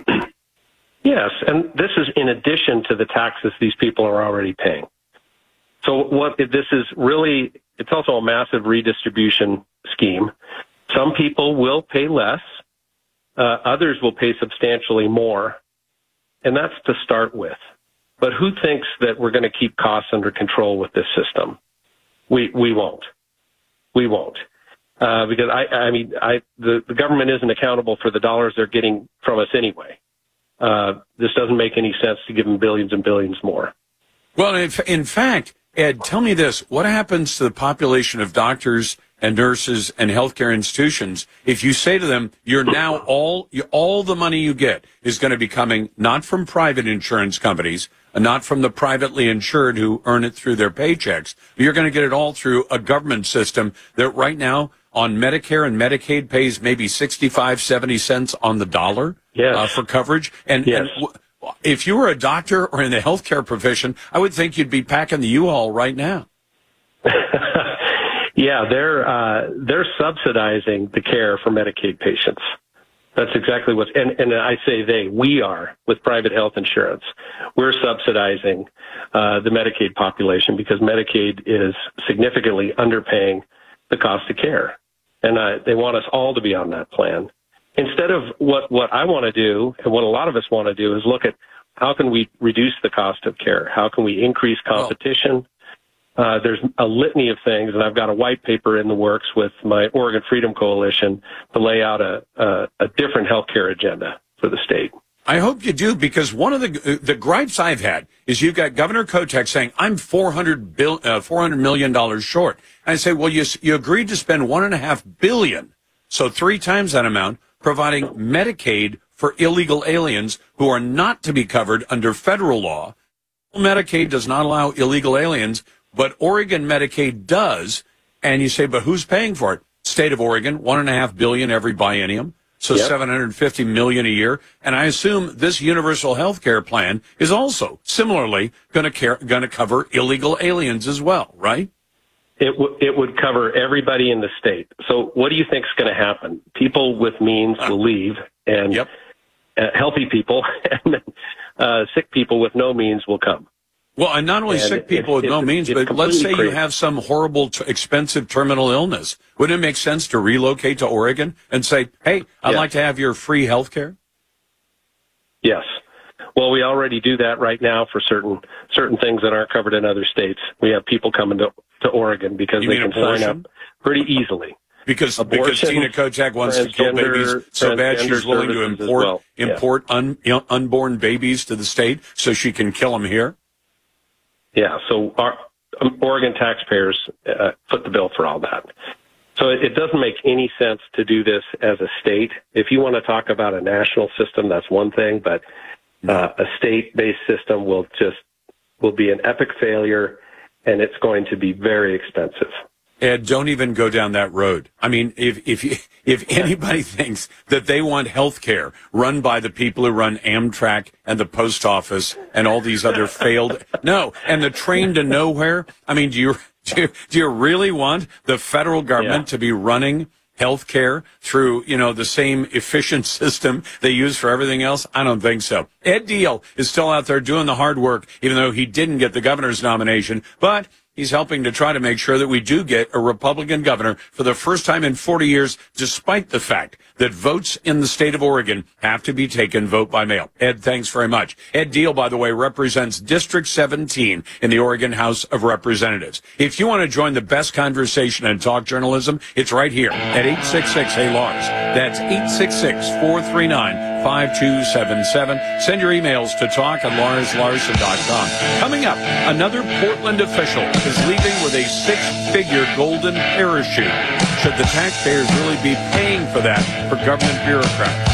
Yes, and this is in addition to the taxes these people are already paying. So what this is really, it's also a massive redistribution scheme. Some people will pay less. Uh, others will pay substantially more. And that's to start with. But who thinks that we're going to keep costs under control with this system? We we won't. We won't. Uh, because I, I mean, I, the, the government isn't accountable for the dollars they're getting from us anyway. Uh, this doesn't make any sense to give them billions and billions more. Well, in, in fact, Ed, tell me this. What happens to the population of doctors and nurses and healthcare institutions if you say to them, you're now all, you, all the money you get is going to be coming not from private insurance companies, not from the privately insured who earn it through their paychecks. You're going to get it all through a government system that right now on Medicare and Medicaid pays maybe sixty-five, seventy cents on the dollar yes. uh, for coverage. And, yes. and w- if you were a doctor or in the healthcare profession, I would think you'd be packing the U-Haul right now. Yeah, they're uh, they're subsidizing the care for Medicaid patients. That's exactly what's, and, and I say they, we are, with private health insurance. We're subsidizing uh, the Medicaid population because Medicaid is significantly underpaying the cost of care. And uh, they want us all to be on that plan. Instead of what, what I want to do, and what a lot of us want to do, is look at how can we reduce the cost of care? How can we increase competition? Uh, there's a litany of things, and I've got a white paper in the works with my Oregon Freedom Coalition to lay out a, a, a different healthcare agenda for the state. I hope you do, because one of the the gripes I've had is you've got Governor Kotek saying, I'm four hundred bill, uh, four hundred million dollars short. And I say, well, you, you agreed to spend one and a half billion, so three times that amount, providing Medicaid for illegal aliens who are not to be covered under federal law. Medicaid does not allow illegal aliens, but Oregon Medicaid does. And you say, but who's paying for it? State of Oregon, one and a half billion every biennium. So yep. seven hundred fifty million a year. And I assume this universal health care plan is also similarly going to care, going to cover illegal aliens as well, right? It, w- it would cover everybody in the state. So what do you think is going to happen? People with means will leave, and yep. uh, healthy people and uh, sick people with no means will come. Well, and not only and sick people it, with no it, means, but let's say crazy. you have some horrible, t- expensive terminal illness. Wouldn't it make sense to relocate to Oregon and say, hey, I'd yes. like to have your free health care? Yes. Well, we already do that right now for certain certain things that aren't covered in other states. We have people coming to, to Oregon because you they can abortion? sign up pretty easily. Because because Tina Kotek wants to kill babies so bad she's willing to import well. import yeah. un, you know, unborn babies to the state so she can kill them here? Yeah, so our um, Oregon taxpayers uh, foot the bill for all that. So it, it doesn't make any sense to do this as a state. If you want to talk about a national system, that's one thing, but uh, a state-based system will just will be an epic failure, and it's going to be very expensive. Ed, don't even go down that road. I mean, if if if anybody thinks that they want health care run by the people who run Amtrak and the post office and all these other failed, no, and the train to nowhere, I mean, do you do you, do you really want the federal government yeah. to be running health care through, you know, the same efficient system they use for everything else? I don't think so. Ed Diehl is still out there doing the hard work, even though he didn't get the governor's nomination, but he's helping to try to make sure that we do get a Republican governor for the first time in forty years, despite the fact that votes in the state of Oregon have to be taken vote by mail. Ed, thanks very much. Ed Diehl, by the way, represents District seventeen in the Oregon House of Representatives. If you want to join the best conversation and talk journalism, it's right here at eight six six, hey Lars. That's eight six six, four three nine, five two seven seven. Send your emails to talk at lars larson dot com. Coming up, another Portland official is leaving with a six-figure golden parachute. Should the taxpayers really be paying for that for government bureaucrats?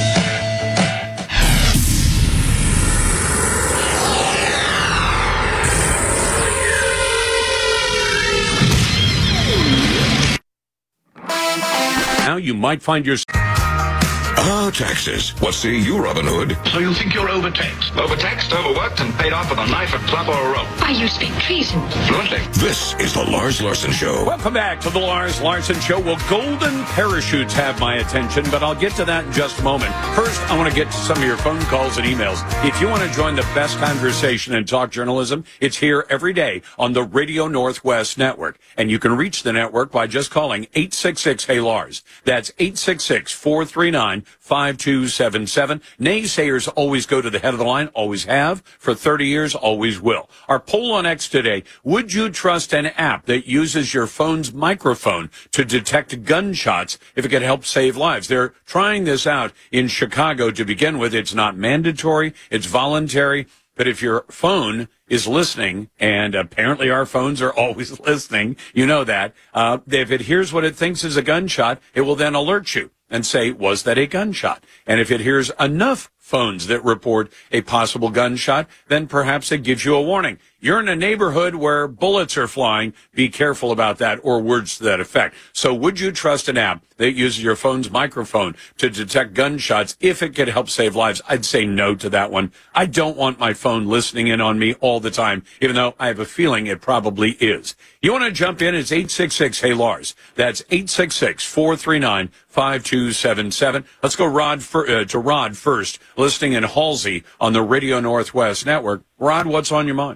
Now you might find yourself... Oh, taxes. What say you, Robin Hood? So you think you're overtaxed? Overtaxed, overworked, and paid off with a knife, a club, or a rope? Why, you speak treason. Fluently. This is the Lars Larson Show. Welcome back to the Lars Larson Show. Well, golden parachutes have my attention, but I'll get to that in just a moment. First, I want to get to some of your phone calls and emails. If you want to join the best conversation and talk journalism, it's here every day on the Radio Northwest Network. And you can reach the network by just calling eight six six, hey Lars. That's eight six six, four three nine, five two seven seven. Naysayers always go to the head of the line, always have, for thirty years, always will. Our poll on X today, would you trust an app that uses your phone's microphone to detect gunshots if it could help save lives? They're trying this out in Chicago to begin with. It's not mandatory, it's voluntary. But if your phone is listening, and apparently our phones are always listening, you know that, uh, if it hears what it thinks is a gunshot, it will then alert you and say, was that a gunshot? And if it hears enough phones that report a possible gunshot, then perhaps it gives you a warning. You're in a neighborhood where bullets are flying. Be careful about that, or words to that effect. So would you trust an app that uses your phone's microphone to detect gunshots if it could help save lives? I'd say no to that one. I don't want my phone listening in on me all the time, even though I have a feeling it probably is. You want to jump in? It's eight six six, hey Lars. That's eight six six, four three nine, five two seven seven. Let's go Rod for, uh, to Rod first, listening in Halsey on the Radio Northwest Network. Rod, what's on your mind?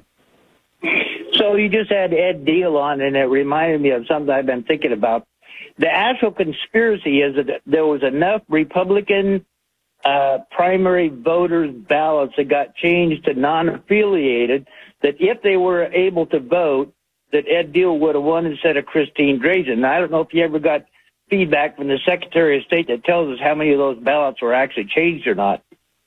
So you just had Ed Deal on, and it reminded me of something I've been thinking about. The actual conspiracy is that there was enough Republican uh, primary voters' ballots that got changed to non-affiliated that if they were able to vote, that Ed Deal would have won instead of Christine Drazan. Now, I don't know if you ever got feedback from the Secretary of State that tells us how many of those ballots were actually changed or not.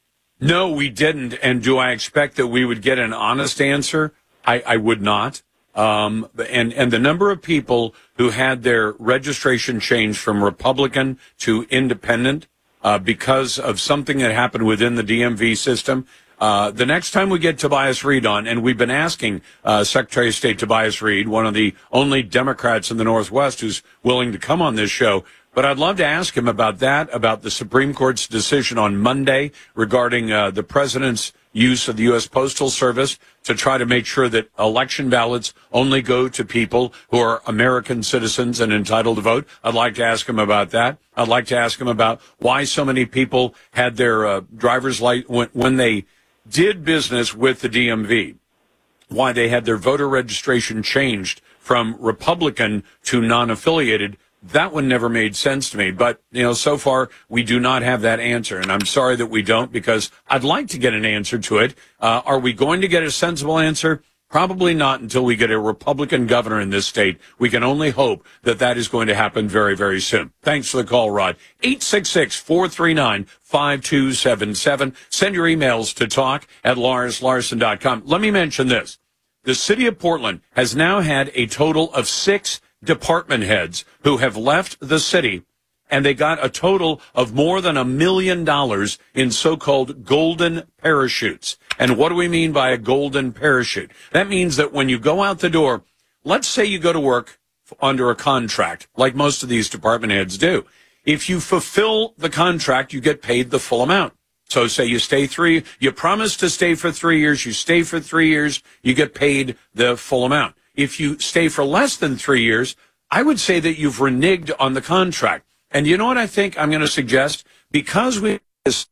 No, we didn't. And do I expect that we would get an honest answer? I, I would not. Um, and, and the number of people who had their registration changed from Republican to independent uh, because of something that happened within the D M V system. Uh, the next time we get Tobias Reed on, and we've been asking uh, Secretary of State Tobias Reed, one of the only Democrats in the Northwest who's willing to come on this show, but I'd love to ask him about that, about the Supreme Court's decision on Monday regarding uh, the president's use of the U S Postal Service to try to make sure that election ballots only go to people who are American citizens and entitled to vote. I'd like to ask him about that. I'd like to ask him about why so many people had their uh, driver's license when, when they did business with the D M V, why they had their voter registration changed from Republican to non-affiliated. That one never made sense to me. But, you know, so far we do not have that answer. And I'm sorry that we don't, because I'd like to get an answer to it. Uh, are we going to get a sensible answer? Probably not until we get a Republican governor in this state. We can only hope that that is going to happen very, very soon. Thanks for the call, Rod. eight six six, four three nine, five two seven seven. Send your emails to talk at lars larson dot com. Let me mention this. The city of Portland has now had a total of six department heads who have left the city, and they got a total of more than a million dollars in so-called golden parachutes. And what do we mean by a golden parachute? That means that when you go out the door, let's say you go to work under a contract, like most of these department heads do. If you fulfill the contract, you get paid the full amount. So say you stay three, you promise to stay for three years, you stay for three years, you get paid the full amount. If you stay for less than three years, I would say that you've reneged on the contract. And you know what I think I'm going to suggest? Because we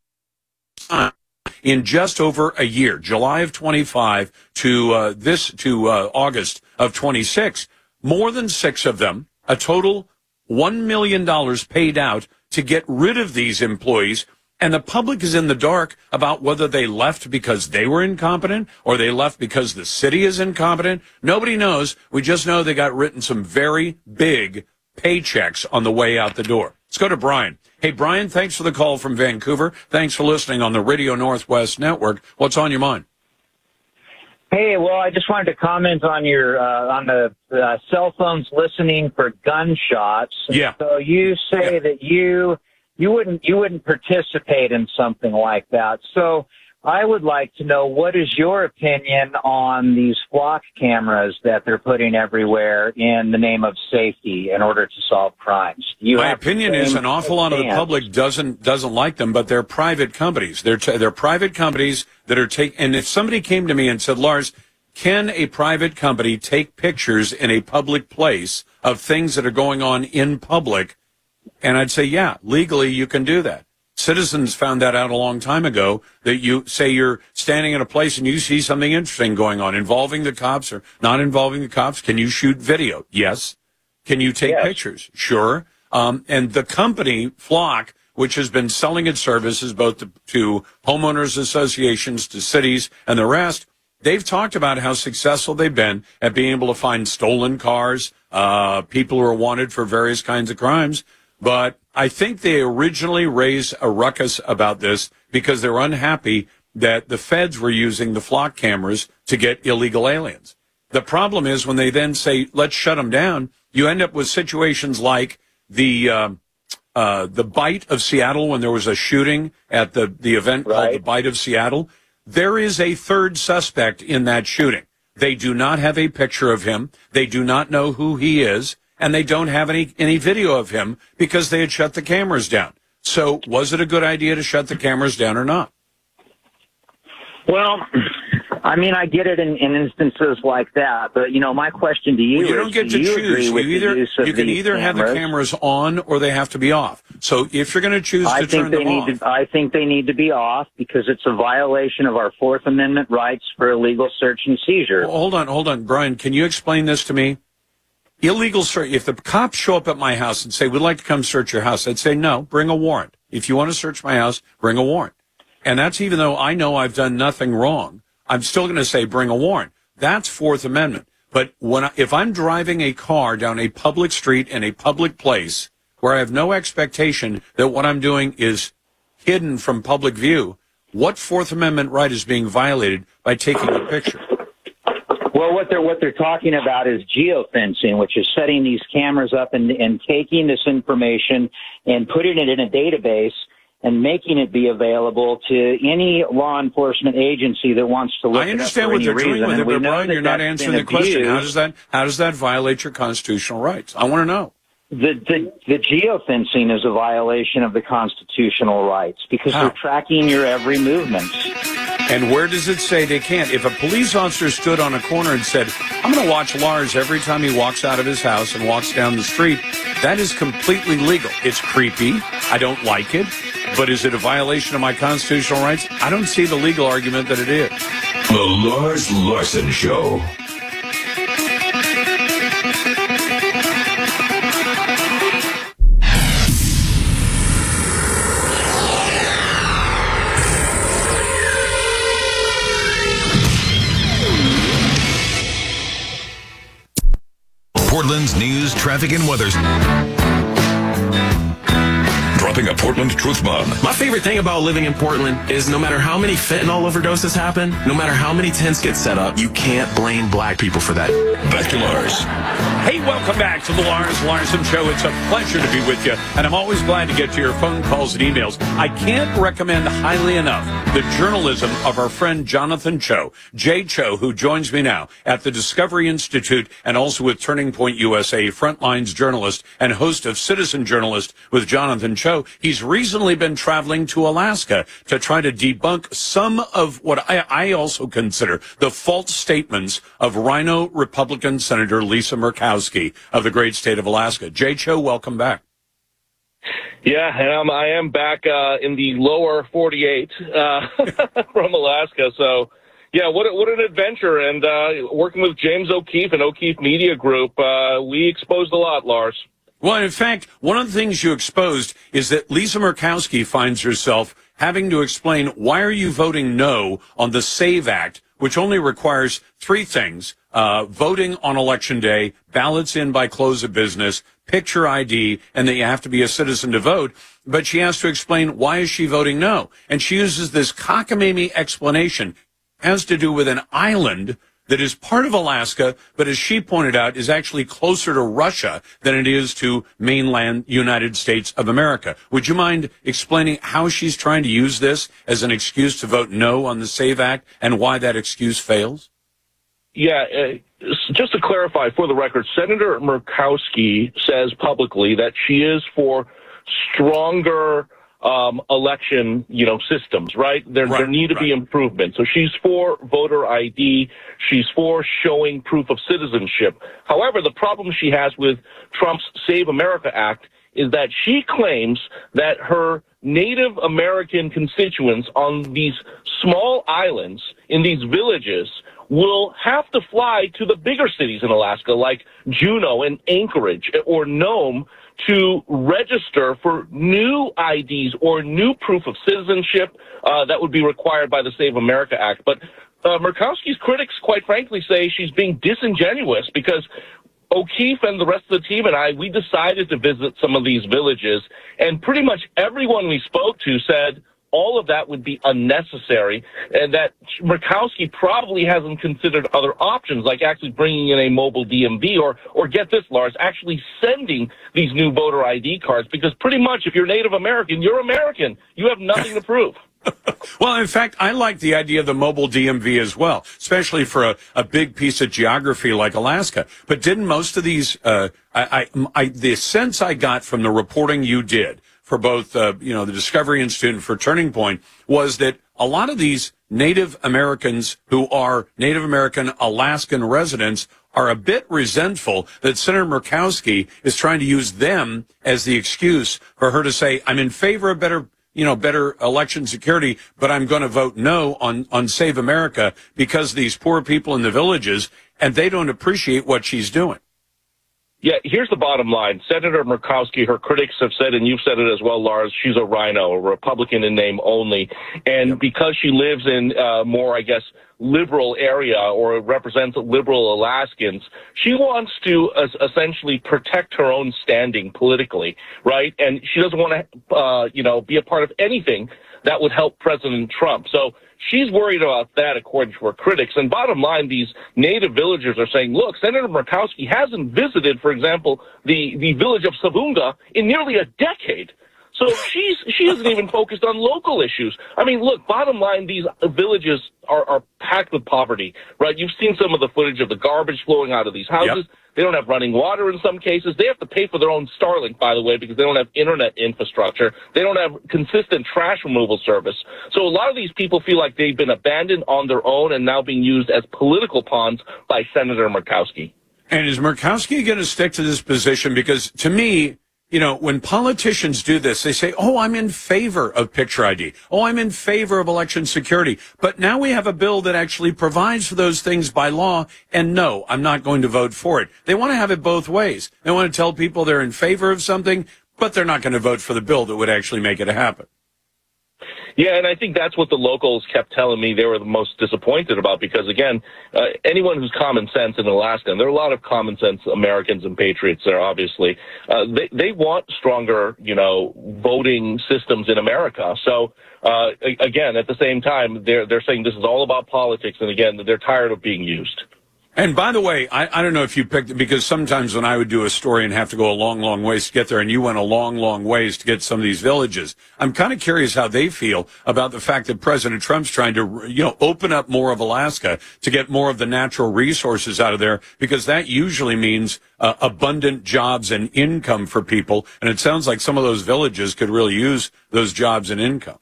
in just over a year, July of twenty-five to uh, this to uh, August of twenty-six, more than six of them, a total one million dollars paid out to get rid of these employees. And the public is in the dark about whether they left because they were incompetent or they left because the city is incompetent. Nobody knows. We just know they got written some very big paychecks on the way out the door. Let's go to Brian. Hey, Brian, thanks for the call from Vancouver. Thanks for listening on the Radio Northwest Network. What's on your mind? Hey, well, I just wanted to comment on your uh, on the uh, cell phones listening for gunshots. Yeah. So you say yeah. that you you wouldn't you wouldn't participate in something like that. So I would like to know, what is your opinion on these flock cameras that they're putting everywhere in the name of safety in order to solve crimes? You My opinion is an awful lot of the public doesn't doesn't like them, but they're private companies. They're t- they're private companies that are take. And if somebody came to me and said, Lars, can a private company take pictures in a public place of things that are going on in public? And I'd say, yeah, legally you can do that. Citizens found that out a long time ago, that you say you're standing in a place and you see something interesting going on involving the cops or not involving the cops. Can you shoot video? Yes. Can you take yes. pictures? Sure. Um, and the company, Flock, which has been selling its services both to, to homeowners associations, to cities, and the rest, they've talked about how successful they've been at being able to find stolen cars, uh, people who are wanted for various kinds of crimes. But I think they originally raised a ruckus about this because they're unhappy that the feds were using the flock cameras to get illegal aliens. The problem is when they then say, let's shut them down, you end up with situations like the uh, uh, the Bite of Seattle when there was a shooting at the, the event right. called the Bite of Seattle. There is a third suspect in that shooting. They do not have a picture of him. They do not know who he is. And they don't have any, any video of him because they had shut the cameras down. So was it a good idea to shut the cameras down or not? Well, I mean, I get it in, in instances like that, but, you know, my question to you well, you is, don't get do to you choose. agree with you either, the use of you can these either cameras? have the cameras on or they have to be off. So if you're going to choose I to think turn they them need off. To, I think they need to be off because it's a violation of our Fourth Amendment rights for illegal search and seizure. Well, hold on, hold on. Brian, can you explain this to me? Illegal search. If the cops show up at my house and say, we'd like to come search your house, I'd say, no, bring a warrant. If you want to search my house, bring a warrant. And that's even though I know I've done nothing wrong. I'm still going to say bring a warrant. That's Fourth Amendment. But when I, if I'm driving a car down a public street in a public place where I have no expectation that what I'm doing is hidden from public view, what Fourth Amendment right is being violated by taking a picture? Well, what they're what they're talking about is geofencing, which is setting these cameras up and, and taking this information and putting it in a database and making it be available to any law enforcement agency that wants to look I it up understand for what any they're doing reason. with it, And we but know Brian, that you're not that's answering been the question. How abused. does that how does that violate your constitutional rights? I want to know. The, the the geofencing is a violation of the constitutional rights because How? they're tracking your every movement. And where does it say they can't? If a police officer stood on a corner and said, I'm going to watch Lars every time he walks out of his house and walks down the street, that is completely legal. It's creepy. I don't like it. But is it a violation of my constitutional rights? I don't see the legal argument that it is. The Lars Larson Show. Portland's news, traffic, and weather. Dropping a Portland truth bomb. My favorite thing about living in Portland is no matter how many fentanyl overdoses happen, no matter how many tents get set up, you can't blame black people for that. Back to Lars. Hey, welcome back to the Lars Larson Show. It's a pleasure to be with you, and I'm always glad to get to your phone calls and emails. I can't recommend highly enough the journalism of our friend Jonathan Cho, Jay Cho, who joins me now at the Discovery Institute and also with Turning Point U S A, frontlines journalist and host of Citizen Journalist with Jonathan Cho. He's recently been traveling to Alaska to try to debunk some of what I, I also consider the false statements of Rhino Republican Senator Lisa Murkowski of the great state of Alaska. Jay Cho, welcome back. Yeah, and I'm, I am back uh, in the lower forty-eight uh, from Alaska. So, yeah, what what an adventure. And uh, working with James O'Keefe and O'Keefe Media Group, uh, we exposed a lot, Lars. Well, in fact, one of the things you exposed is that Lisa Murkowski finds herself having to explain, why are you voting no on the SAVE Act, which only requires three things: uh, voting on Election Day, ballots in by close of business, picture I D, and that you have to be a citizen to vote. But she has to explain, why is she voting no? And she uses this cockamamie explanation. It has to do with an island that is part of Alaska, but as she pointed out, is actually closer to Russia than it is to mainland United States of America. Would you mind explaining how she's trying to use this as an excuse to vote no on the SAVE Act and why that excuse fails? Yeah, uh, just to clarify for the record, Senator Murkowski says publicly that she is for stronger um, election, you know, systems, right? There, right, there need to right. be improvements. So she's for voter I D. She's for showing proof of citizenship. However, the problem she has with Trump's Save America Act is that she claims that her Native American constituents on these small islands, in these villages, will have to fly to the bigger cities in Alaska, like Juneau and Anchorage or Nome, to register for new I Ds or new proof of citizenship uh, that would be required by the Save America Act. But uh, Murkowski's critics, quite frankly, say she's being disingenuous because O'Keefe and the rest of the team and I, we decided to visit some of these villages, and pretty much everyone we spoke to said all of that would be unnecessary, and that Murkowski probably hasn't considered other options, like actually bringing in a mobile D M V, or, or get this, Lars, actually sending these new voter I D cards, because pretty much if you're Native American, you're American. You have nothing to prove. Well, in fact, I like the idea of the mobile D M V as well, especially for a, a big piece of geography like Alaska. But didn't most of these, uh, I, I, I, the sense I got from the reporting you did for both, uh, you know, the Discovery Institute and for Turning Point was that a lot of these Native Americans who are Native American Alaskan residents are a bit resentful that Senator Murkowski is trying to use them as the excuse for her to say, I'm in favor of better, you know, better election security, but I'm going to vote no on, on Save America because these poor people in the villages, and they don't appreciate what she's doing. Yeah, here's the bottom line. Senator Murkowski, her critics have said, and you've said it as well, Lars, she's a rhino, a Republican in name only. And yep. because she lives in uh, more, I guess, liberal area or represents liberal Alaskans, she wants to uh, essentially protect her own standing politically, right? And she doesn't want to, uh, you know, be a part of anything that would help President Trump. So she's worried about that, according to her critics. And bottom line, these native villagers are saying, look, Senator Murkowski hasn't visited, for example, the, the village of Savunga in nearly a decade. So she's she isn't even focused on local issues. I mean, look, bottom line, these villages are, are packed with poverty, right? You've seen some of the footage of the garbage flowing out of these houses. Yep. They don't have running water in some cases. They have to pay for their own Starlink, by the way, because they don't have internet infrastructure. They don't have consistent trash removal service. So a lot of these people feel like they've been abandoned on their own and now being used as political pawns by Senator Murkowski. And is Murkowski going to stick to this position? Because to me, you know, when politicians do this, they say, oh, I'm in favor of picture I D. Oh, I'm in favor of election security. But now we have a bill that actually provides for those things by law. And no, I'm not going to vote for it. They want to have it both ways. They want to tell people they're in favor of something, but they're not going to vote for the bill that would actually make it happen. Yeah, and I think that's what the locals kept telling me they were the most disappointed about, because, again, uh, anyone who's common sense in Alaska, and there are a lot of common sense Americans and patriots there, obviously, uh, they, they want stronger, you know, voting systems in America. So, uh, again, at the same time, they're, they're saying this is all about politics, and, again, they're tired of being used. And by the way, I, I don't know if you picked it, because sometimes when I would do a story and have to go a long, long ways to get there, and you went a long, long ways to get some of these villages, I'm kind of curious how they feel about the fact that President Trump's trying to, you know, open up more of Alaska to get more of the natural resources out of there, because that usually means uh, abundant jobs and income for people. And it sounds like some of those villages could really use those jobs and income.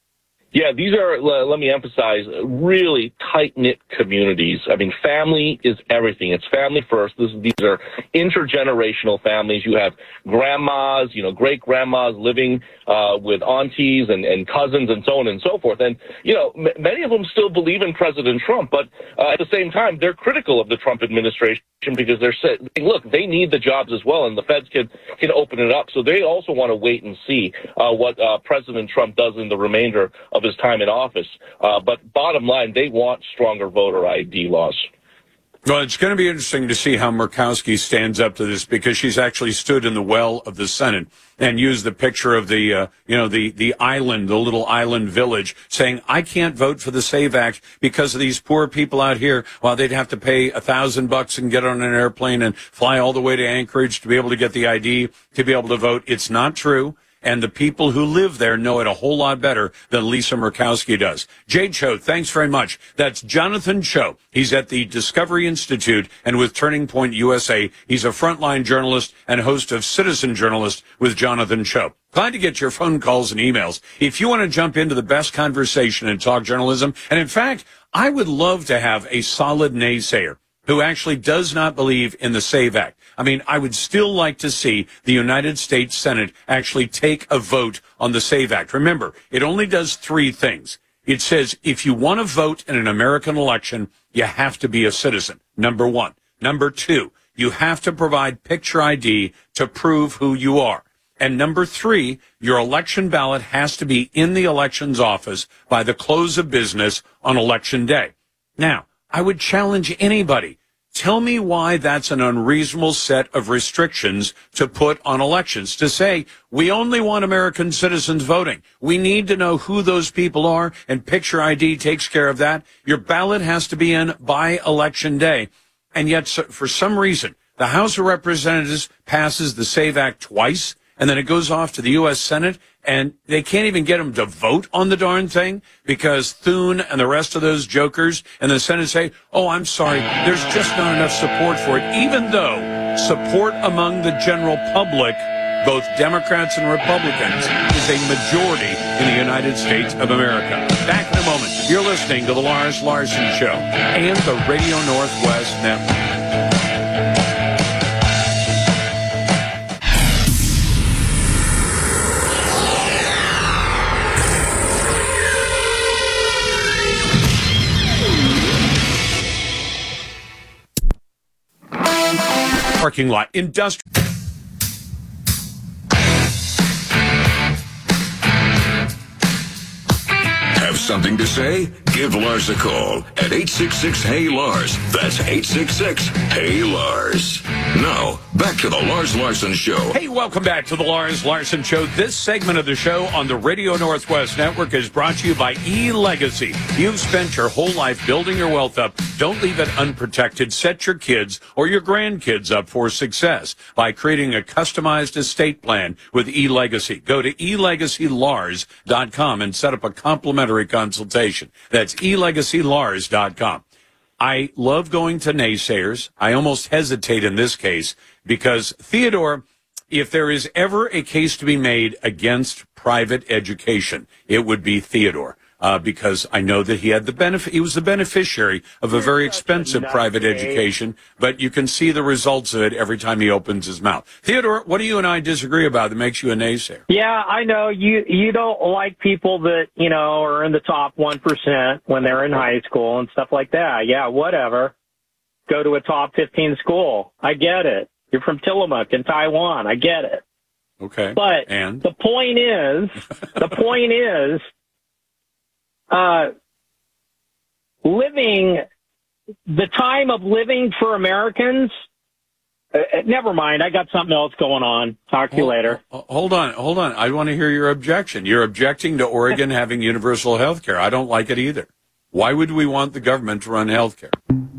Yeah, these are, let me emphasize, really tight-knit communities. I mean, family is everything. It's family first. This, these are intergenerational families. You have grandmas, you know, great-grandmas living uh, with aunties and, and cousins and so on and so forth. And, you know, m- many of them still believe in President Trump, but uh, at the same time, they're critical of the Trump administration because they're saying, look, they need the jobs as well, and the feds can, can open it up. So they also want to wait and see uh, what uh, President Trump does in the remainder of his time in office. Uh, but bottom line, they want stronger voter I D laws. Well, it's going to be interesting to see how Murkowski stands up to this, because she's actually stood in the well of the Senate and used the picture of the, uh, you know, the, the island, the little island village, saying, I can't vote for the SAVE Act because of these poor people out here. While they'd have to pay a thousand bucks and get on an airplane and fly all the way to Anchorage to be able to get the I D to be able to vote. It's not true. And the people who live there know it a whole lot better than Lisa Murkowski does. Jay Cho, thanks very much. That's Jonathan Cho. He's at the Discovery Institute and with Turning Point U S A. He's a frontline journalist and host of Citizen Journalist with Jonathan Cho. Glad to get your phone calls and emails. If you want to jump into the best conversation in talk journalism, and in fact, I would love to have a solid naysayer who actually does not believe in the SAVE Act. I mean, I would still like to see the United States Senate actually take a vote on the SAVE Act. Remember, it only does three things. It says if you want to vote in an American election, you have to be a citizen, number one. Number two, you have to provide picture I D to prove who you are. And number three, your election ballot has to be in the elections office by the close of business on election day. Now, I would challenge anybody. Tell me why that's an unreasonable set of restrictions to put on elections, to say we only want American citizens voting. We need to know who those people are, and picture I D takes care of that. Your ballot has to be in by election day. And yet, for some reason, the House of Representatives passes the SAVE Act twice, and then it goes off to the U S Senate, and they can't even get them to vote on the darn thing because Thune and the rest of those jokers in the Senate say, oh, I'm sorry, there's just not enough support for it, even though support among the general public, both Democrats and Republicans, is a majority in the United States of America. Back in a moment. You're listening to The Lars Larson Show and the Radio Northwest Network. Parking lot, industrial. Have something to say? Give Lars a call at eight six six, H E Y, Lars. That's eight six six, H E Y, Lars. Now, back to the Lars Larson Show. Hey, welcome back to the Lars Larson Show. This segment of the show on the Radio Northwest Network is brought to you by eLegacy. You've spent your whole life building your wealth up. Don't leave it unprotected. Set your kids or your grandkids up for success by creating a customized estate plan with eLegacy. Go to e legacy lars dot com and set up a complimentary consultation. That's e legacy lars dot com. I love going to naysayers. I almost hesitate in this case because, Theodore, if there is ever a case to be made against private education, it would be Theodore. Uh, because I know that he had the benefit, he was the beneficiary of a very expensive private education, but you can see the results of it every time he opens his mouth. Theodore, what do you and I disagree about that makes you a naysayer? Yeah, I know you, you don't like people that, you know, are in the top one percent when they're in high school and stuff like that. Yeah, whatever. Go to a top fifteen school. I get it. You're from Tillamook in Taiwan. I get it. Okay. But and? the point is, the point is, Uh, living, the time of living for Americans, uh, never mind, I got something else going on. Talk to you hold, later. Hold on, hold on. I want to hear your objection. You're objecting to Oregon having universal health care. I don't like it either. Why would we want the government to run health care?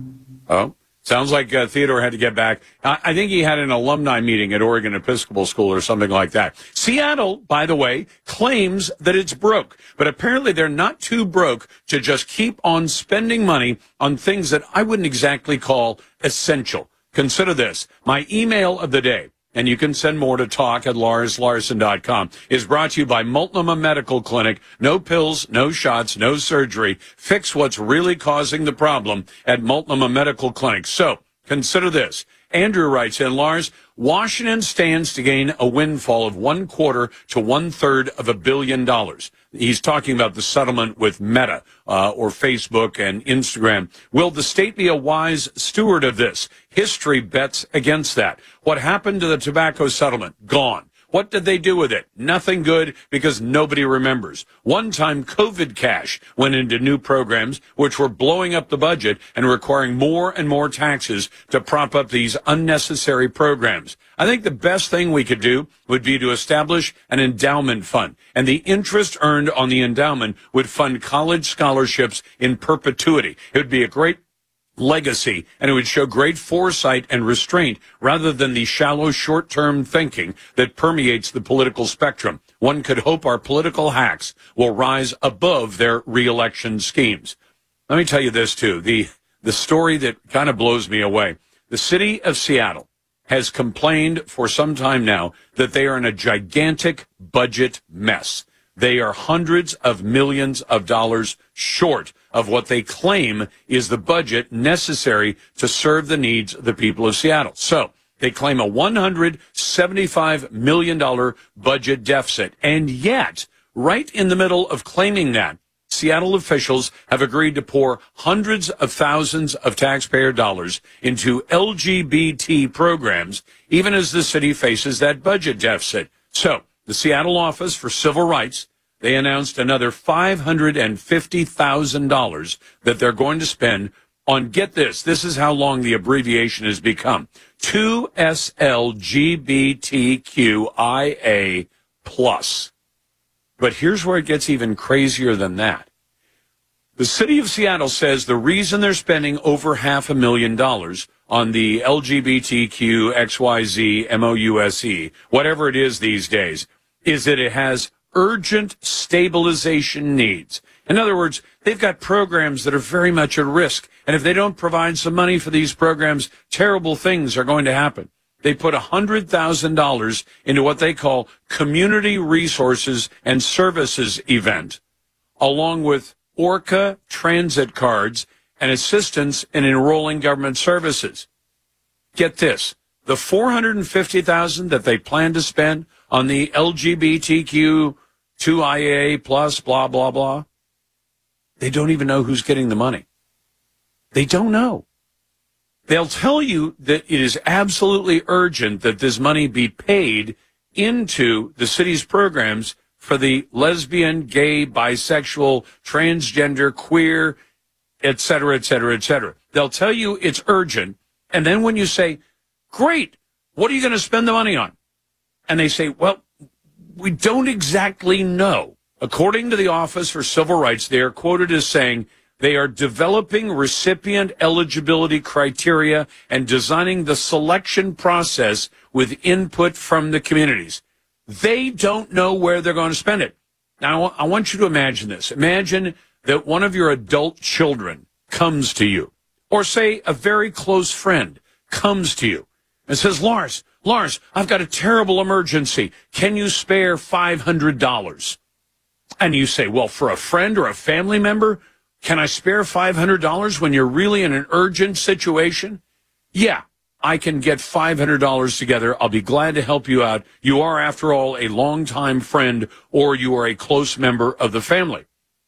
Oh, sounds like uh, Theodore had to get back. I, I think he had an alumni meeting at Oregon Episcopal School or something like that. Seattle, by the way, claims that it's broke, but apparently they're not too broke to just keep on spending money on things that I wouldn't exactly call essential. Consider this. My email of the day, and you can send more to talk at lars larson dot com, is brought to you by Multnomah Medical Clinic. No pills, no shots, no surgery. Fix what's really causing the problem at Multnomah Medical Clinic. So, consider this. Andrew writes in, Lars, Washington stands to gain a windfall of one quarter to one third of a billion dollars. He's talking about the settlement with Meta, uh, or Facebook and Instagram. Will the state be a wise steward of this? History bets against that. What happened to the tobacco settlement? Gone. What did they do with it? Nothing good, because nobody remembers. One-time COVID cash went into new programs, which were blowing up the budget and requiring more and more taxes to prop up these unnecessary programs. I think the best thing we could do would be to establish an endowment fund, and the interest earned on the endowment would fund college scholarships in perpetuity. It would be a great legacy, and it would show great foresight and restraint rather than the shallow short-term thinking that permeates the political spectrum. One could hope our political hacks will rise above their re-election schemes. Let me tell you this, too. The, the story that kind of blows me away. The city of Seattle has complained for some time now that they are in a gigantic budget mess. They are hundreds of millions of dollars short of what they claim is the budget necessary to serve the needs of the people of Seattle. So they claim a one hundred seventy-five million dollars budget deficit. And yet, right in the middle of claiming that, Seattle officials have agreed to pour hundreds of thousands of taxpayer dollars into L G B T programs, even as the city faces that budget deficit. So, the Seattle Office for Civil Rights, they announced another five hundred fifty thousand dollars that they're going to spend on, get this, this is how long the abbreviation has become, two S L G B T Q I A plus. But here's where it gets even crazier than that. The city of Seattle says the reason they're spending over half a million dollars on the L G B T Q X Y Z M O U S E, whatever it is these days, is that it has urgent stabilization needs. In other words, they've got programs that are very much at risk. And if they don't provide some money for these programs, terrible things are going to happen. They put one hundred thousand dollars into what they call Community Resources and Services event, along with ORCA transit cards and assistance in enrolling government services. Get this, the four hundred fifty thousand dollars that they plan to spend on the L G B T Q two I A plus, blah, blah, blah, they don't even know who's getting the money. They don't know. They'll tell you that it is absolutely urgent that this money be paid into the city's programs for the lesbian, gay, bisexual, transgender, queer, et cetera, et cetera, et cetera. They'll tell you it's urgent. And then when you say, great, what are you going to spend the money on? And they say, well, we don't exactly know. According to the Office for Civil Rights, they are quoted as saying they are developing recipient eligibility criteria and designing the selection process with input from the communities. They don't know where they're going to spend it. Now, I want you to imagine this. Imagine that one of your adult children comes to you, or say a very close friend comes to you and says, Lars, Lars, I've got a terrible emergency. Can you spare five hundred dollars? And you say, well, for a friend or a family member, can I spare five hundred dollars when you're really in an urgent situation? Yeah, I can get five hundred dollars together. I'll be glad to help you out. You are, after all, a longtime friend, or you are a close member of the family.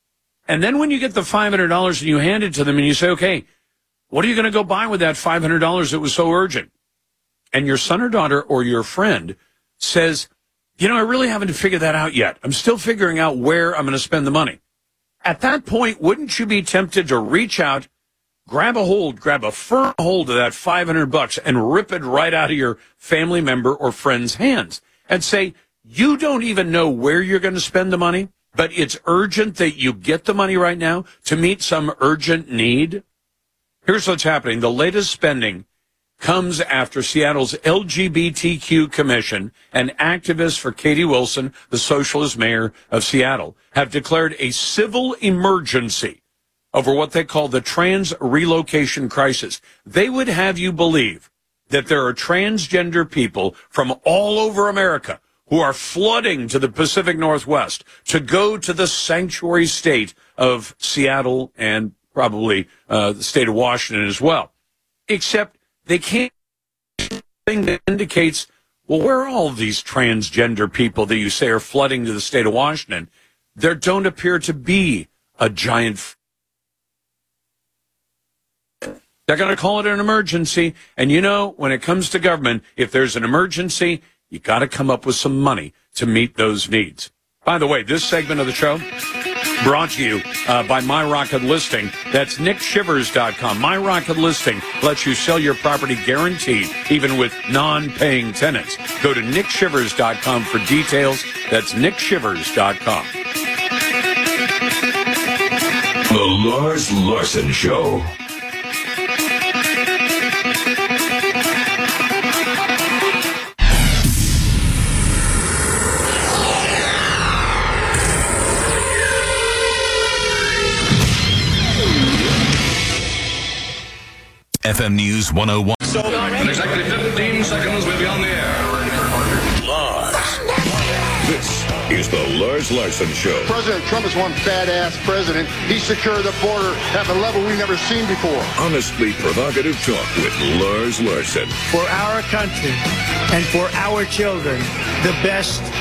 And then when you get the five hundred dollars and you hand it to them and you say, okay, what are you going to go buy with that five hundred dollars that was so urgent? And your son or daughter or your friend says, you know, I really haven't figured that out yet. I'm still figuring out where I'm going to spend the money. At that point, wouldn't you be tempted to reach out, grab a hold, grab a firm hold of that five hundred bucks and rip it right out of your family member or friend's hands and say, you don't even know where you're going to spend the money, but it's urgent that you get the money right now to meet some urgent need? Here's what's happening. The latest spending comes after Seattle's L G B T Q Commission and activists for Katie Wilson, the socialist mayor of Seattle, have declared a civil emergency over what they call the trans relocation crisis. They would have you believe that there are transgender people from all over America who are flooding to the Pacific Northwest to go to the sanctuary state of Seattle and probably uh, the state of Washington as well. Except they can't thing that indicates, well, where are all of these transgender people that you say are flooding to the state of Washington? There don't appear to be a giant. F- They're going to call it an emergency. And you know, when it comes to government, if there's an emergency, you got to come up with some money to meet those needs. By the way, this segment of the show brought to you uh, by My Rocket Listing. That's nick shivers dot com. My Rocket Listing lets you sell your property guaranteed, even with non-paying tenants. Go to nick shivers dot com for details. That's nick shivers dot com. The Lars Larson Show. F M News one oh one. So, in exactly fifteen seconds, we'll be on the air. Lars. This is the Lars Larson Show. President Trump is one badass president. He secured the border at a level we've never seen before. Honestly provocative talk with Lars Larson. For our country and for our children, the best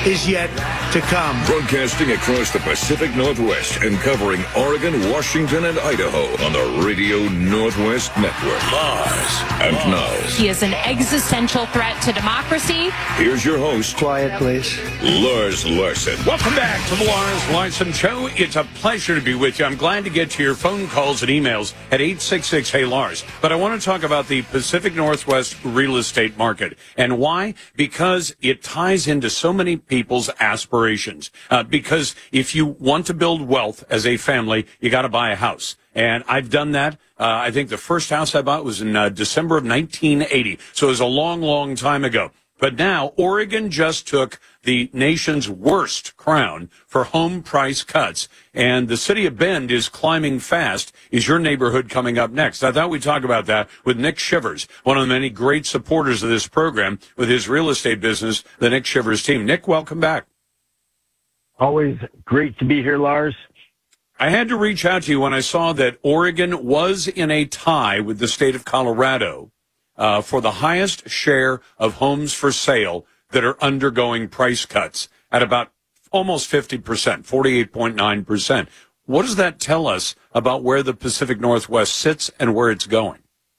is yet to come. Broadcasting across the Pacific Northwest and covering Oregon, Washington, and Idaho on the Radio Northwest Network. Lars. And now, He is an existential threat to democracy. here's your host, Quiet, please. Lars Larson. Welcome back to the Lars Larson Show. It's a pleasure to be with you. I'm glad to get to your phone calls and emails at eight six six, hey Lars. But I want to talk about the Pacific Northwest real estate market. And why? Because it ties into so many people's aspirations. Uh, because if you want to build wealth as a family, you got to buy a house. And I've done that. Uh, I think the first house I bought was in uh, December of nineteen eighty. So it was a long, long time ago. But now Oregon just took the nation's worst crown for home price cuts, and the city of Bend is climbing fast. Is your neighborhood coming up next? I thought we'd talk about that with Nick Shivers, one of the many great supporters of this program with his real estate business, the Nick Shivers team. Nick, welcome back. Always great to be here, Lars. I had to reach out to you when I saw that Oregon was in a tie with the state of Colorado uh, for the highest share of homes for sale that are undergoing price cuts at about almost fifty percent, forty-eight point nine percent. What does that tell us about where the Pacific Northwest sits and where it's going?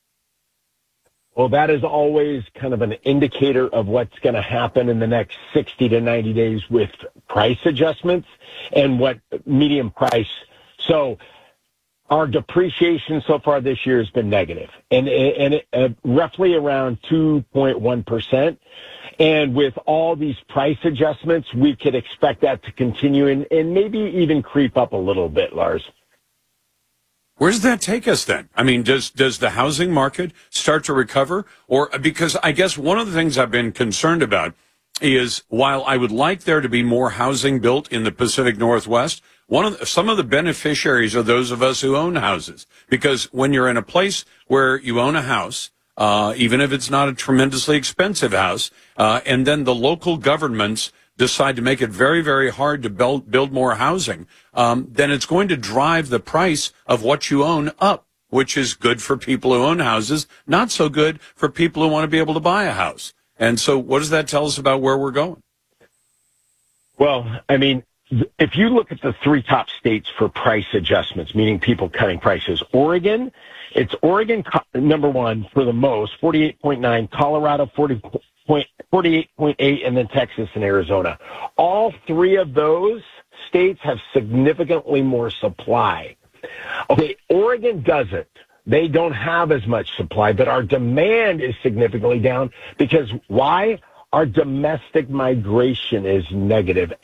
Well, that is always kind of an indicator of what's going to happen in the next sixty to ninety days with price adjustments and what median price. So our depreciation so far this year has been negative, and, and it, uh, roughly around two point one percent. And with all these price adjustments, we could expect that to continue and, and maybe even creep up a little bit, Lars. Where does that take us then? I mean, does does the housing market start to recover? Or because I guess one of the things I've been concerned about is while I would like there to be more housing built in the Pacific Northwest, one of the, some of the beneficiaries are those of us who own houses. Because when you're in a place where you own a house, uh, even if it's not a tremendously expensive house, uh, and then the local governments decide to make it very, very hard to build, build more housing, um, then it's going to drive the price of what you own up, which is good for people who own houses, not so good for people who want to be able to buy a house. And so what does that tell us about where we're going? Well, I mean, if you look at the three top states for price adjustments, meaning people cutting prices, Oregon, it's Oregon number one for the most, forty-eight point nine, Colorado forty-eight point eight, and then Texas and Arizona. All three of those states have significantly more supply. Okay, Oregon doesn't. They don't have as much supply, but our demand is significantly down because why? Our domestic migration is negative.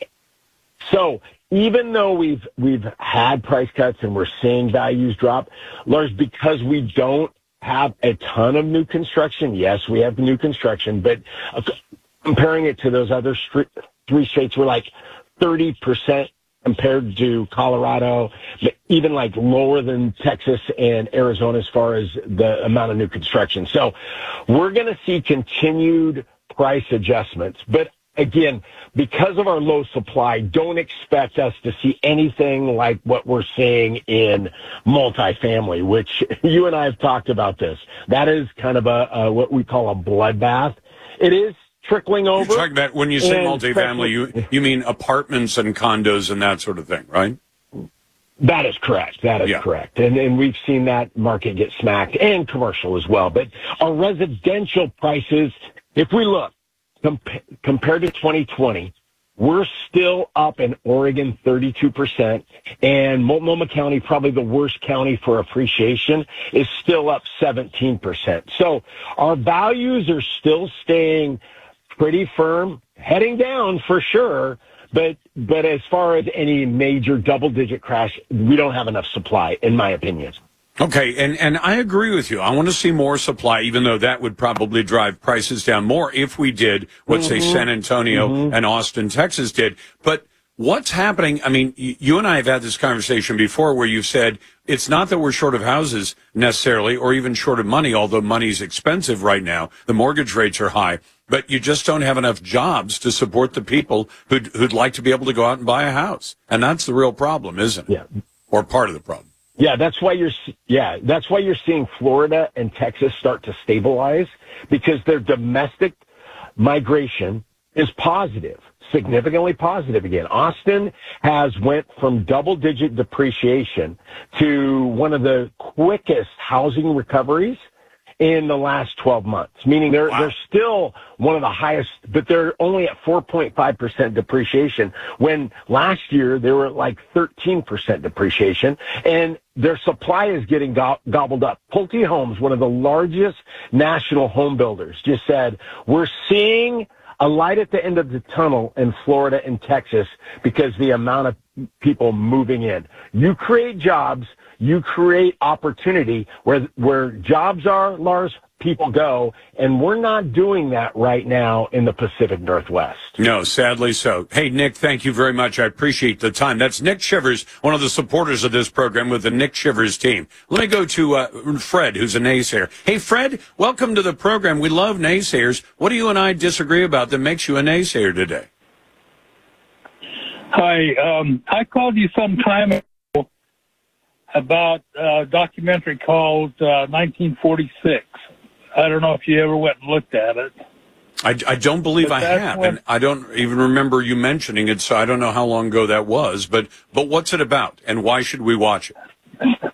So even though we've we've had price cuts and we're seeing values drop, Lars, because we don't have a ton of new construction, yes, we have new construction, but uh, comparing it to those other st- three states, we're like thirty percent compared to Colorado, even like lower than Texas and Arizona as far as the amount of new construction. So we're going to see continued price adjustments. But again, because of our low supply, don't expect us to see anything like what we're seeing in multifamily, which you and I have talked about this. That is kind of a, a what we call a bloodbath. It is trickling over. You're talking about when you say multifamily, you you mean apartments and condos and that sort of thing, right? That is correct. That is yeah. correct. And and we've seen that market get smacked, and commercial as well. But our residential prices, if we look, compa- compared to twenty twenty, we're still up in Oregon thirty-two percent, and Multnomah County, probably the worst county for appreciation, is still up seventeen percent. So our values are still staying pretty firm, heading down for sure, but but as far as any major double-digit crash, we don't have enough supply, in my opinion. Okay, and, and I agree with you. I want to see more supply, even though that would probably drive prices down more if we did what, mm-hmm. say, San Antonio mm-hmm. and Austin, Texas did. But what's happening? I mean, you and I have had this conversation before where you've said it's not that we're short of houses necessarily or even short of money, although money's expensive right now. The mortgage rates are high. But you just don't have enough jobs to support the people who'd, who'd like to be able to go out and buy a house. And that's the real problem, isn't it? Yeah. Or part of the problem. Yeah, that's why you're yeah, that's why you're seeing Florida and Texas start to stabilize, because their domestic migration is positive. significantly positive again. Austin has went from double-digit depreciation to one of the quickest housing recoveries in the last twelve months, meaning they're, wow. they're still one of the highest, but they're only at four point five percent depreciation when last year they were at like thirteen percent depreciation, and their supply is getting go- gobbled up. Pulte Homes, one of the largest national home builders, just said, we're seeing a light at the end of the tunnel in Florida and Texas because the amount of people moving in. You create jobs, you create opportunity. Where where jobs are, Lars, people go, and we're not doing that right now in the Pacific Northwest. No, sadly so. Hey, Nick, thank you very much. I appreciate the time. That's Nick Shivers, one of the supporters of this program with the Nick Shivers team. Let me go to uh, Fred, who's a naysayer. Hey, Fred, welcome to the program. We love naysayers. What do you and I disagree about that makes you a naysayer today? Hi, um, I called you some time ago about a documentary called uh, nineteen forty-six. I don't know if you ever went and looked at it. I, I don't believe But I that's have, when- and I don't even remember you mentioning it, so I don't know how long ago that was. But but what's it about, and why should we watch it?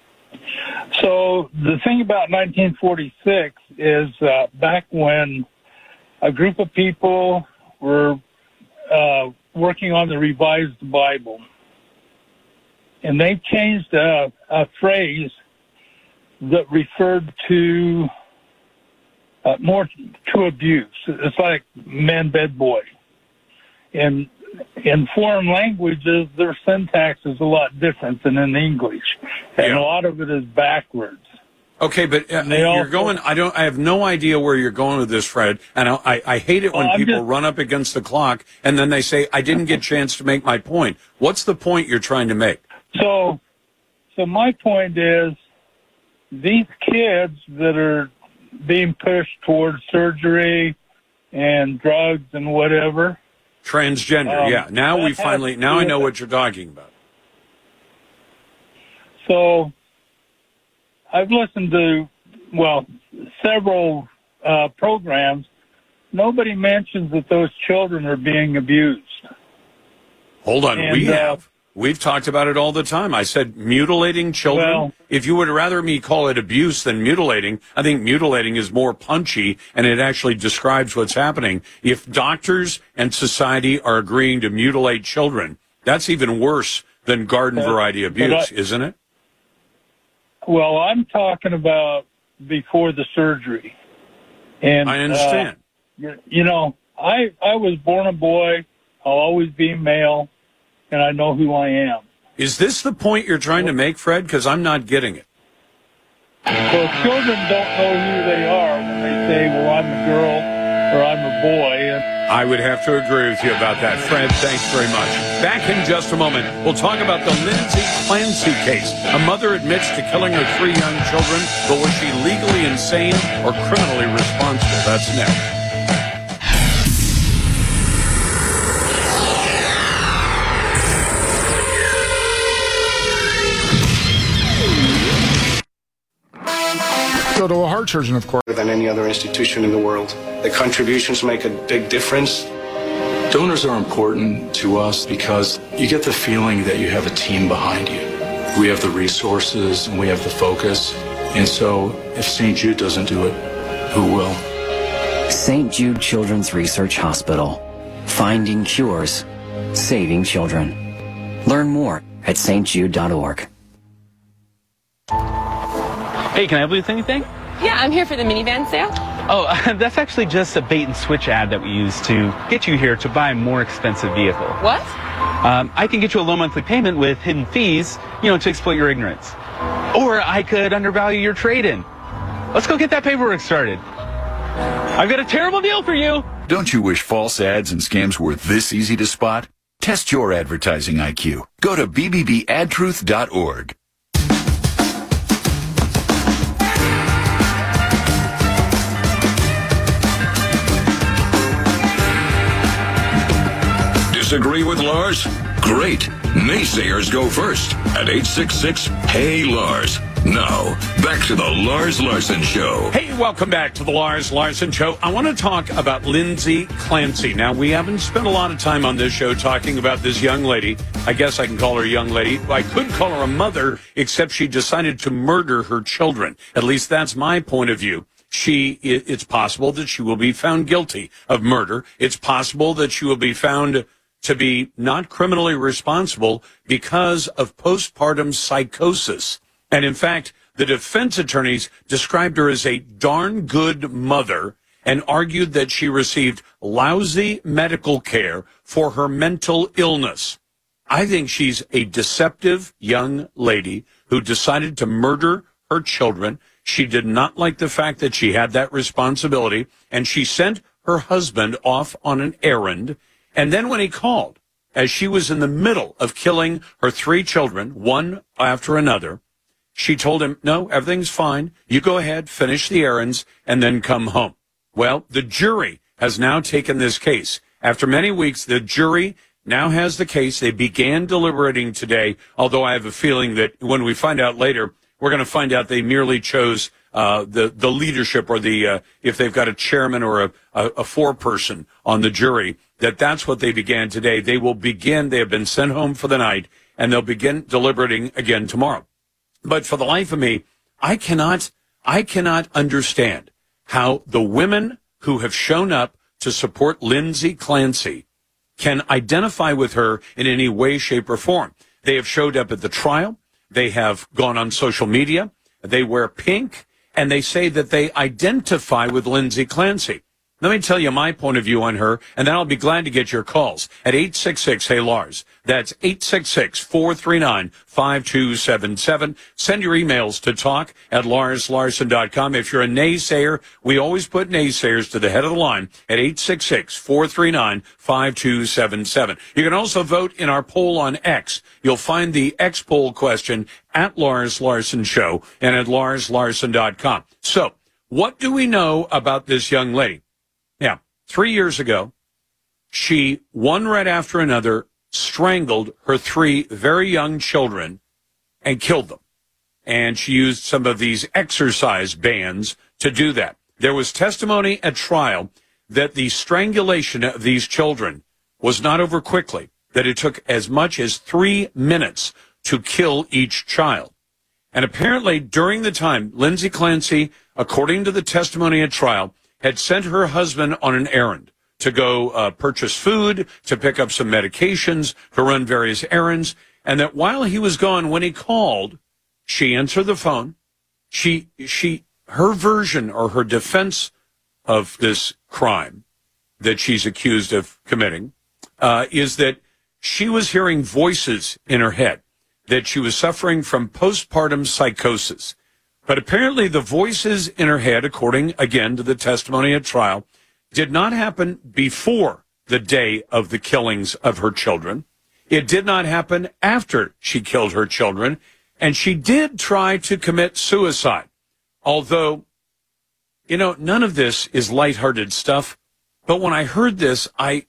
So the thing about nineteen forty-six is uh, back when a group of people were uh, working on the Revised Bible, and they changed a, a phrase that referred to uh, more to abuse. It's like man, bed, boy. In in foreign languages, their syntax is a lot different than in English, and Yeah. a lot of it is backwards. Okay, but uh, they you're also- going. I don't. I have no idea where you're going with this, Fred. And I, I, I hate it when Well, I'm people just- run up against the clock and then they say, "I didn't get a chance to make my point." What's the point you're trying to make? So, so my point is, these kids that are being pushed towards surgery and drugs and whatever. Transgender. Um, yeah. Now we that has finally. to Now do I know with- what you're talking about. So, I've listened to, well, several uh, programs. Nobody mentions that those children are being abused. Hold on. And, we uh, have. We've talked about it all the time. I said mutilating children. Well- if you would rather me call it abuse than mutilating, I think mutilating is more punchy and it actually describes what's happening. If doctors and society are agreeing to mutilate children, that's even worse than garden But- variety but abuse, I- isn't it? Well, I'm talking about before the surgery. And I understand. Uh, you, you know, I I was born a boy. I'll always be male, and I know who I am. Is this the point you're trying to make, Fred? Because I'm not getting it. So children don't know who they are when they say, well, I'm a girl or I'm a boy. And I would have to agree with you about that. Fred, thanks very much. Back in just a moment, we'll talk about the Lindsay Clancy case. A mother admits to killing her three young children, but was she legally insane or criminally responsible? That's next. Go to a heart surgeon, of course. Than any other institution in the world. The contributions make a big difference. Donors are important to us because you get the feeling that you have a team behind you. We have the resources and we have the focus. And so if Saint Jude doesn't do it, who will? Saint Jude Children's Research Hospital. Finding cures. Saving children. Learn more at s t jude dot org. Hey, can I help you with anything? Yeah, I'm here for the minivan sale. Oh, that's actually just a bait and switch ad that we use to get you here to buy a more expensive vehicle. What? Um, I can get you a low monthly payment with hidden fees, you know, to exploit your ignorance. Or I could undervalue your trade-in. Let's go get that paperwork started. I've got a terrible deal for you. Don't you wish false ads and scams were this easy to spot? Test your advertising I Q. Go to b b b ad truth dot org. Disagree with Lars? Great. Naysayers go first at eight six six, Hey Lars. Now, back to the Lars Larson Show. Hey, welcome back to the Lars Larson Show. I want to talk about Lindsay Clancy. Now, we haven't spent a lot of time on this show talking about this young lady. I guess I can call her a young lady. I could call her a mother, except she decided to murder her children. At least that's my point of view. She, it's possible that she will be found guilty of murder. It's possible that she will be found to be not criminally responsible because of postpartum psychosis. And in fact, the defense attorneys described her as a darn good mother and argued that she received lousy medical care for her mental illness. I think she's a deceptive young lady who decided to murder her children. She did not like the fact that she had that responsibility, and she sent her husband off on an errand. And then when he called, as she was in the middle of killing her three children, one after another, she told him, no, everything's fine. You go ahead, finish the errands, and then come home. Well, the jury has now taken this case. After many weeks, the jury now has the case. They began deliberating today, although I have a feeling that when we find out later, we're going to find out they merely chose uh, the, the leadership or the, uh, if they've got a chairman or a, a, a four-person on the jury, that that's what they began today. They will begin, they have been sent home for the night, and they'll begin deliberating again tomorrow. But for the life of me, I cannot, I cannot understand how the women who have shown up to support Lindsay Clancy can identify with her in any way, shape, or form. They have showed up at the trial. They have gone on social media. They wear pink, and they say that they identify with Lindsay Clancy. Let me tell you my point of view on her, and then I'll be glad to get your calls at eight six six, hey Lars. That's eight six six, four three nine, five two seven seven. Send your emails to talk at lars larson dot com. If you're a naysayer, we always put naysayers to the head of the line at eight six six, four three nine, five two seven seven. You can also vote in our poll on X. You'll find the X poll question at Lars Larson Show and at lars larson dot com. So, what do we know about this young lady? Yeah, three years ago, she, one right after another, strangled her three very young children and killed them. And she used some of these exercise bands to do that. There was testimony at trial that the strangulation of these children was not over quickly, that it took as much as three minutes to kill each child. And apparently, during the time, Lindsay Clancy, according to the testimony at trial, had sent her husband on an errand to go uh, purchase food, to pick up some medications, to run various errands, and that while he was gone, when he called, she answered the phone. She, she, her version or her defense of this crime that she's accused of committing uh, is that she was hearing voices in her head, that she was suffering from postpartum psychosis. But apparently the voices in her head, according, again, to the testimony at trial, did not happen before the day of the killings of her children. It did not happen after she killed her children. And she did try to commit suicide. Although, you know, none of this is lighthearted stuff. But when I heard this, I,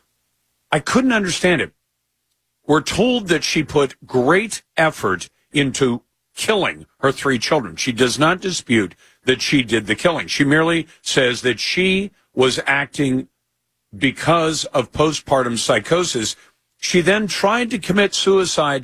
I couldn't understand it. We're told that she put great effort into killing her three children. She does not dispute that she did the killing. She merely says that she was acting because of postpartum psychosis. She then tried to commit suicide.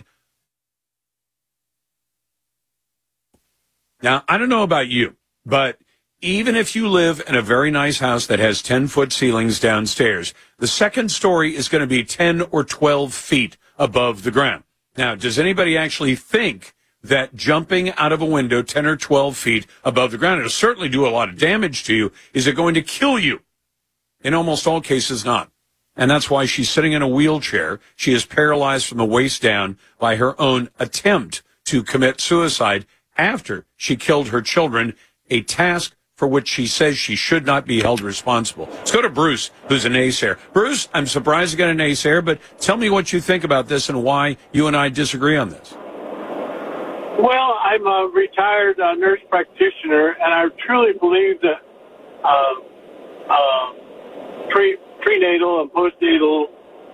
Now, I don't know about you, but even if you live in a very nice house that has ten-foot ceilings downstairs, the second story is going to be ten or twelve feet above the ground. Now, does anybody actually think that jumping out of a window ten or twelve feet above the ground, it'll certainly do a lot of damage to you? Is it going to kill you? In almost all cases, not. And that's why she's sitting in a wheelchair. She is paralyzed from the waist down by her own attempt to commit suicide after she killed her children, a task for which she says she should not be held responsible. Let's go to Bruce, who's a naysayer. Bruce, I'm surprised you got a naysayer, but tell me what you think about this and why you and I disagree on this. Well, I'm a retired uh, nurse practitioner, and I truly believe that uh, uh, pre- prenatal and postnatal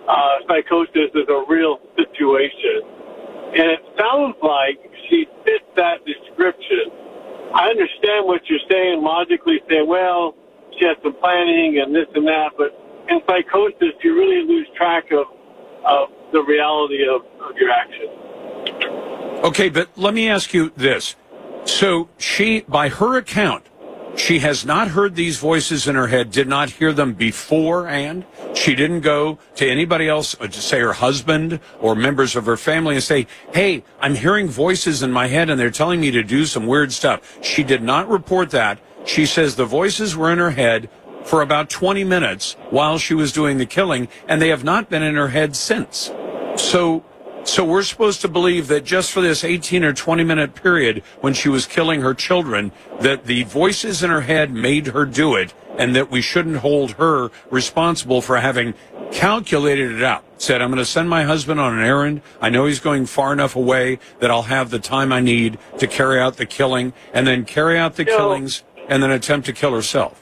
uh, psychosis is a real situation. And it sounds like she fits that description. I understand what you're saying, logically saying, well, she has some planning and this and that, but in psychosis, you really lose track of, of the reality of, of your actions. Okay, but let me ask you this. So she, by her account, she has not heard these voices in her head, did not hear them beforehand. She didn't go to anybody else, to say her husband or members of her family and say, hey, I'm hearing voices in my head and they're telling me to do some weird stuff. She did not report that. She says the voices were in her head for about twenty minutes while she was doing the killing, and they have not been in her head since. So, so we're supposed to believe that just for this eighteen or twenty minute period when she was killing her children, that the voices in her head made her do it, and that we shouldn't hold her responsible for having calculated it out. Said, I'm going to send my husband on an errand. I know he's going far enough away that I'll have the time I need to carry out the killing, and then carry out the no. killings, and then attempt to kill herself.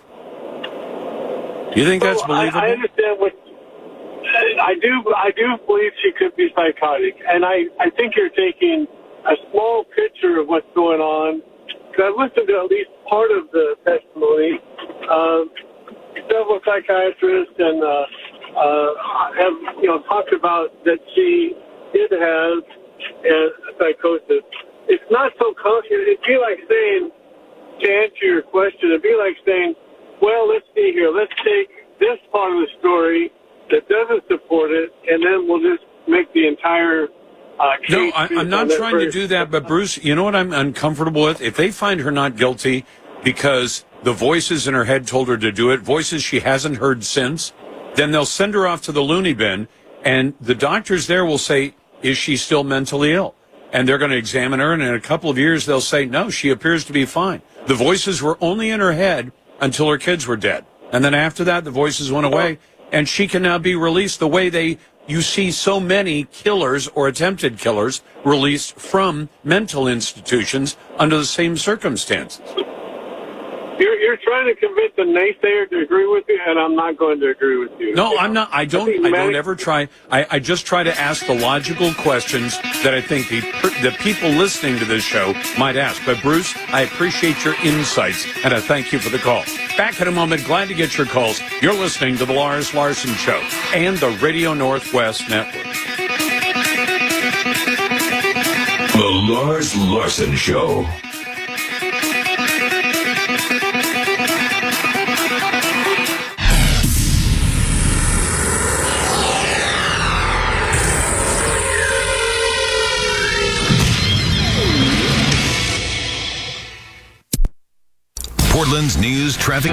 You think that's so believable? I, I understand what I do. I do believe she could be psychotic, and I, I think you're taking a small picture of what's going on. Because I've listened to at least part of the testimony. Uh, several psychiatrists and uh, uh, have you know talked about that she did have a psychosis. It's not so complicated. It'd be like saying, to answer your question, it'd be like saying, well, let's see here. Let's take this part of the story that doesn't support it, and then we'll just make the entire uh, case. No, I, I'm not trying to do that, but Bruce, you know what I'm uncomfortable with? If they find her not guilty because the voices in her head told her to do it, voices she hasn't heard since, then they'll send her off to the loony bin, and the doctors there will say, is she still mentally ill? And they're going to examine her, and in a couple of years they'll say, no, she appears to be fine. The voices were only in her head until her kids were dead. And then after that, the voices went away, and she can now be released the way they, you see so many killers or attempted killers released from mental institutions under the same circumstances. You're, you're trying to convince a naysayer to agree with you, and I'm not going to agree with you. No, I'm not. I don't. I don't ever try. I, I just try to ask the logical questions that I think the the people listening to this show might ask. But Bruce, I appreciate your insights, and I thank you for the call. Back in a moment. Glad to get your calls. You're listening to the Lars Larson Show and the Radio Northwest Network. The Lars Larson Show. Portland's news, traffic.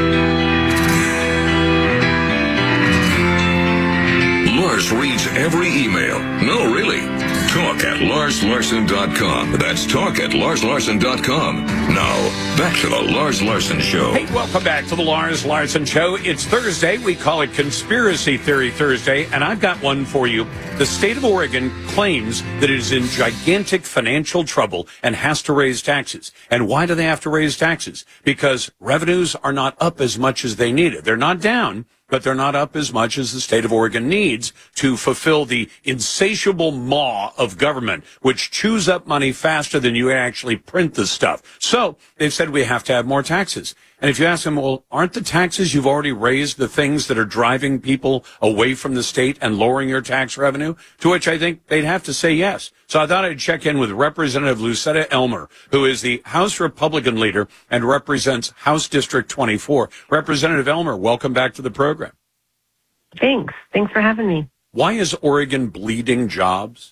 Lars reads every email. No, really. Talk at lars larson dot com. That's talk at lars larson dot com. Now, back to the Lars Larson Show. Hey, welcome back to the Lars Larson Show. It's Thursday. We call it Conspiracy Theory Thursday, and I've got one for you. The state of Oregon claims that it is in gigantic financial trouble and has to raise taxes. And why do they have to raise taxes? Because revenues are not up as much as they needed. They're not down, but they're not up as much as the state of Oregon needs to fulfill the insatiable maw of government, which chews up money faster than you actually print the stuff. So they've said we have to have more taxes. And if you ask them, well, aren't the taxes you've already raised the things that are driving people away from the state and lowering your tax revenue? To which I think they'd have to say yes. So I thought I'd check in with Representative Lucetta Elmer, who is the House Republican leader and represents House District twenty-four. Representative Elmer, welcome back to the program. Thanks. Thanks for having me. Why is Oregon bleeding jobs?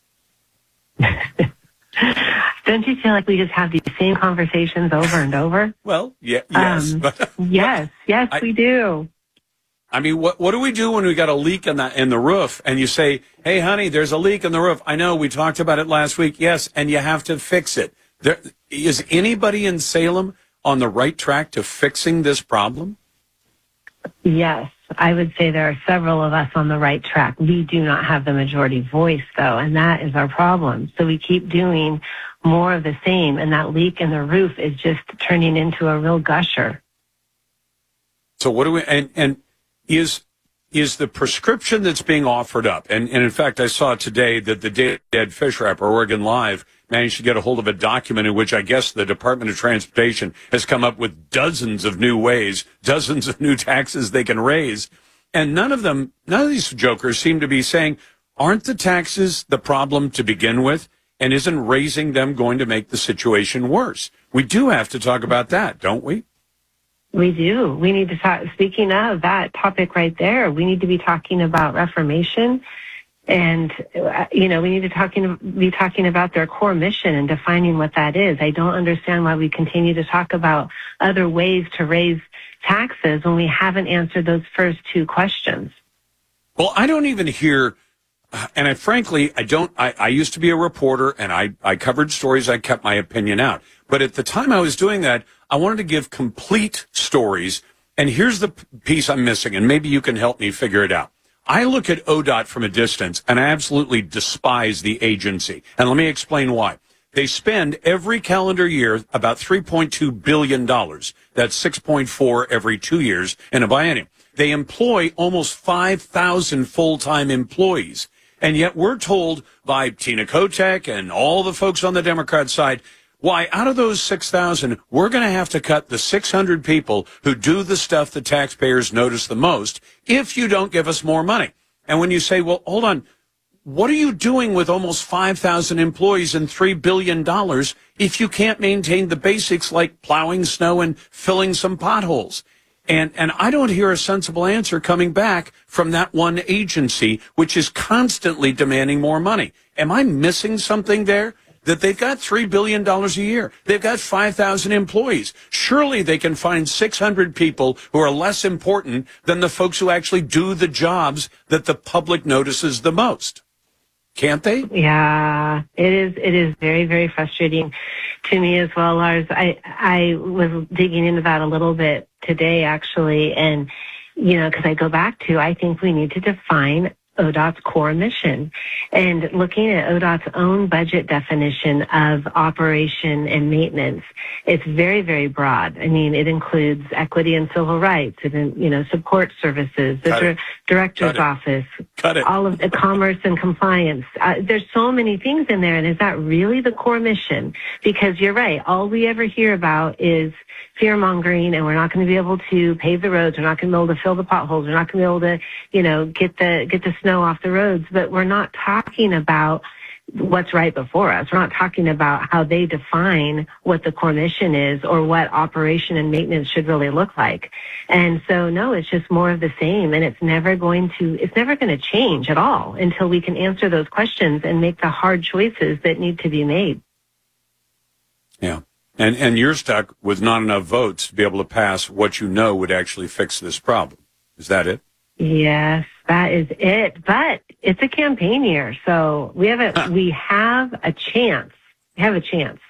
Don't you feel like we just have these same conversations over and over? Well, yeah, yes. Um, but, yes, yes, I, we do. I mean, what what do we do when we got a leak in the in the roof and you say, hey, honey, there's a leak in the roof. I know, we talked about it last week. Yes, and you have to fix it. There, is anybody in Salem on the right track to fixing this problem? Yes, I would say there are several of us on the right track. We do not have the majority voice, though, and that is our problem. So we keep doing more of the same, and that leak in the roof is just turning into a real gusher. So what do we, and, and is, is the prescription that's being offered up. And, and in fact, I saw today that the dead fish wrapper, Oregon Live, managed to get a hold of a document in which I guess the Department of Transportation has come up with dozens of new ways, dozens of new taxes they can raise. And none of them, none of these jokers seem to be saying, aren't the taxes the problem to begin with? And isn't raising them going to make the situation worse? We do have to talk about that, don't we? We do. We need to talk, speaking of that topic right there, we need to be talking about reformation. And, uh, you know, we need to talking, be talking about their core mission and defining what that is. I don't understand why we continue to talk about other ways to raise taxes when we haven't answered those first two questions. Well, I don't even hear, and I frankly, I don't, I, I used to be a reporter and I, I covered stories, I kept my opinion out. But at the time I was doing that, I wanted to give complete stories. And here's the piece I'm missing, and maybe you can help me figure it out. I look at O D O T from a distance, and I absolutely despise the agency. And let me explain why. They spend every calendar year about three point two billion dollars. That's six point four every two years in a biennium. They employ almost five thousand full-time employees. And yet we're told by Tina Kotek and all the folks on the Democrat side, why, out of those six thousand, we're going to have to cut the six hundred people who do the stuff the taxpayers notice the most if you don't give us more money. And when you say, well, hold on, what are you doing with almost five thousand employees and three billion dollars if you can't maintain the basics like plowing snow and filling some potholes? And, and I don't hear a sensible answer coming back from that one agency, which is constantly demanding more money. Am I missing something there? That they've got three billion dollars a year. They've got five thousand employees. Surely they can find six hundred people who are less important than the folks who actually do the jobs that the public notices the most. Can't they? Yeah, it is. It is very, very frustrating to me as well, Lars. I, I was digging into that a little bit today, actually. And, you know, because I go back to, I think we need to define O D O T's core mission. And looking at O D O T's own budget definition of operation and maintenance, it's very, very broad. I mean, it includes equity and civil rights, it, you know, support services, the dir- director's Cut office, Cut it. all of the commerce and compliance. Uh, there's so many things in there. And is that really the core mission? Because you're right. All we ever hear about is fear-mongering, and we're not going to be able to pave the roads. We're not going to be able to fill the potholes. We're not going to be able to, you know, get the get the snow off the roads. But we're not talking about what's right before us. We're not talking about how they define what the core mission is or what operation and maintenance should really look like. And so, no, it's just more of the same, and it's never going to it's never going to change at all until we can answer those questions and make the hard choices that need to be made. Yeah. And and you're stuck with not enough votes to be able to pass what you know would actually fix this problem. Is that it? Yes, that is it. But it's a campaign year, so we have a huh. we have a chance. We have a chance.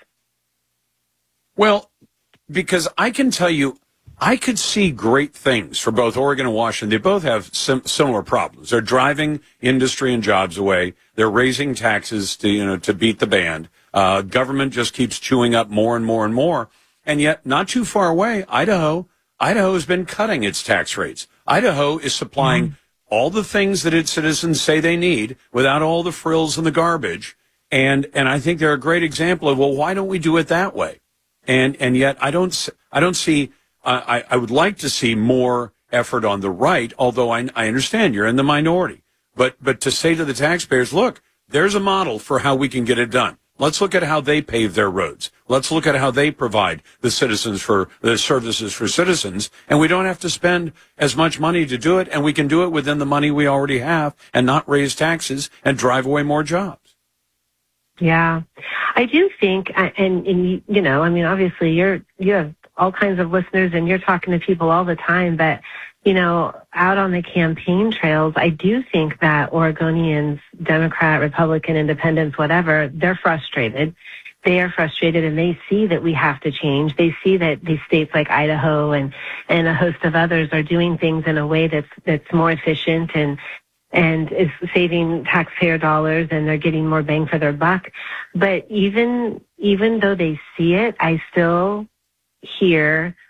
Well, because I can tell you, I could see great things for both Oregon and Washington. They both have sim- similar problems. They're driving industry and jobs away. They're raising taxes to you know to beat the band. Uh, government just keeps chewing up more and more and more. And yet, not too far away, Idaho, Idaho has been cutting its tax rates. Idaho is supplying mm. all the things that its citizens say they need without all the frills and the garbage. And, and I think they're a great example of, well, why don't we do it that way? And, and yet I don't, I don't see, uh, I, I would like to see more effort on the right, although I, I understand you're in the minority. But, but to say to the taxpayers, look, there's a model for how we can get it done. Let's look at how they pave their roads. Let's look at how they provide the citizens for the services for citizens. And we don't have to spend as much money to do it. And we can do it within the money we already have and not raise taxes and drive away more jobs. Yeah, I do think, and, and you know, I mean, obviously you're, you have all kinds of listeners and you're talking to people all the time, but you know, out on the campaign trails, I do think that Oregonians, Democrat, Republican, Independents, whatever, they're frustrated. They are frustrated and they see that we have to change. They see that these states like Idaho and, and a host of others are doing things in a way that's, that's more efficient and, and is saving taxpayer dollars and they're getting more bang for their buck. But even, even though they see it, I still hear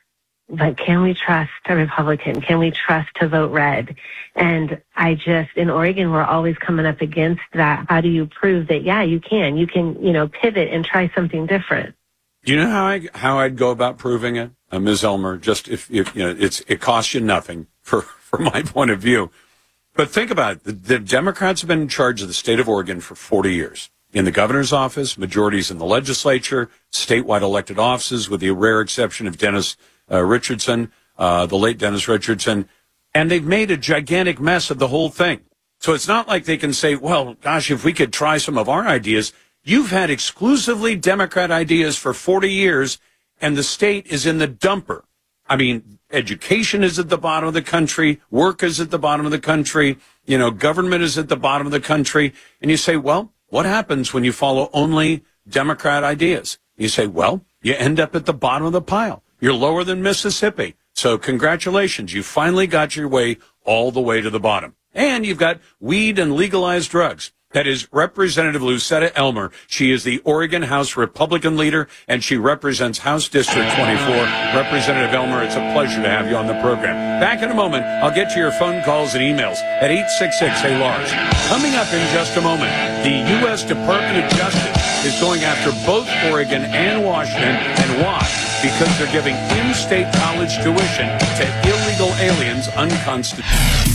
But can we trust a Republican? Can we trust to vote red? And I just, in Oregon, we're always coming up against that. How do you prove that, yeah, you can? You can, you know, pivot and try something different. Do you know how I how I'd go about proving it, uh, Miz Elmer? Just if, if you know, it's it costs you nothing for from my point of view. But think about it. The, the Democrats have been in charge of the state of Oregon for forty years. In the governor's office, majorities in the legislature, statewide elected offices, with the rare exception of Dennis uh, Richardson, uh, the late Dennis Richardson, and they've made a gigantic mess of the whole thing. So it's not like they can say, well, gosh, if we could try some of our ideas. You've had exclusively Democrat ideas for forty years, and the state is in the dumper. I mean, education is at the bottom of the country, work is at the bottom of the country, you know, government is at the bottom of the country. And you say, well, what happens when you follow only Democrat ideas? You say, well, you end up at the bottom of the pile. You're lower than Mississippi. So congratulations, you finally got your way all the way to the bottom. And you've got weed and legalized drugs. That is Representative Lucetta Elmer. She is the Oregon House Republican leader, and she represents House District twenty-four. Representative Elmer, it's a pleasure to have you on the program. Back in a moment, I'll get to your phone calls and emails at eight six six, hey Lars. Coming up in just a moment, the U S Department of Justice is going after both Oregon and Washington. And why? Because they're giving in-state college tuition to illegal aliens unconstitutional.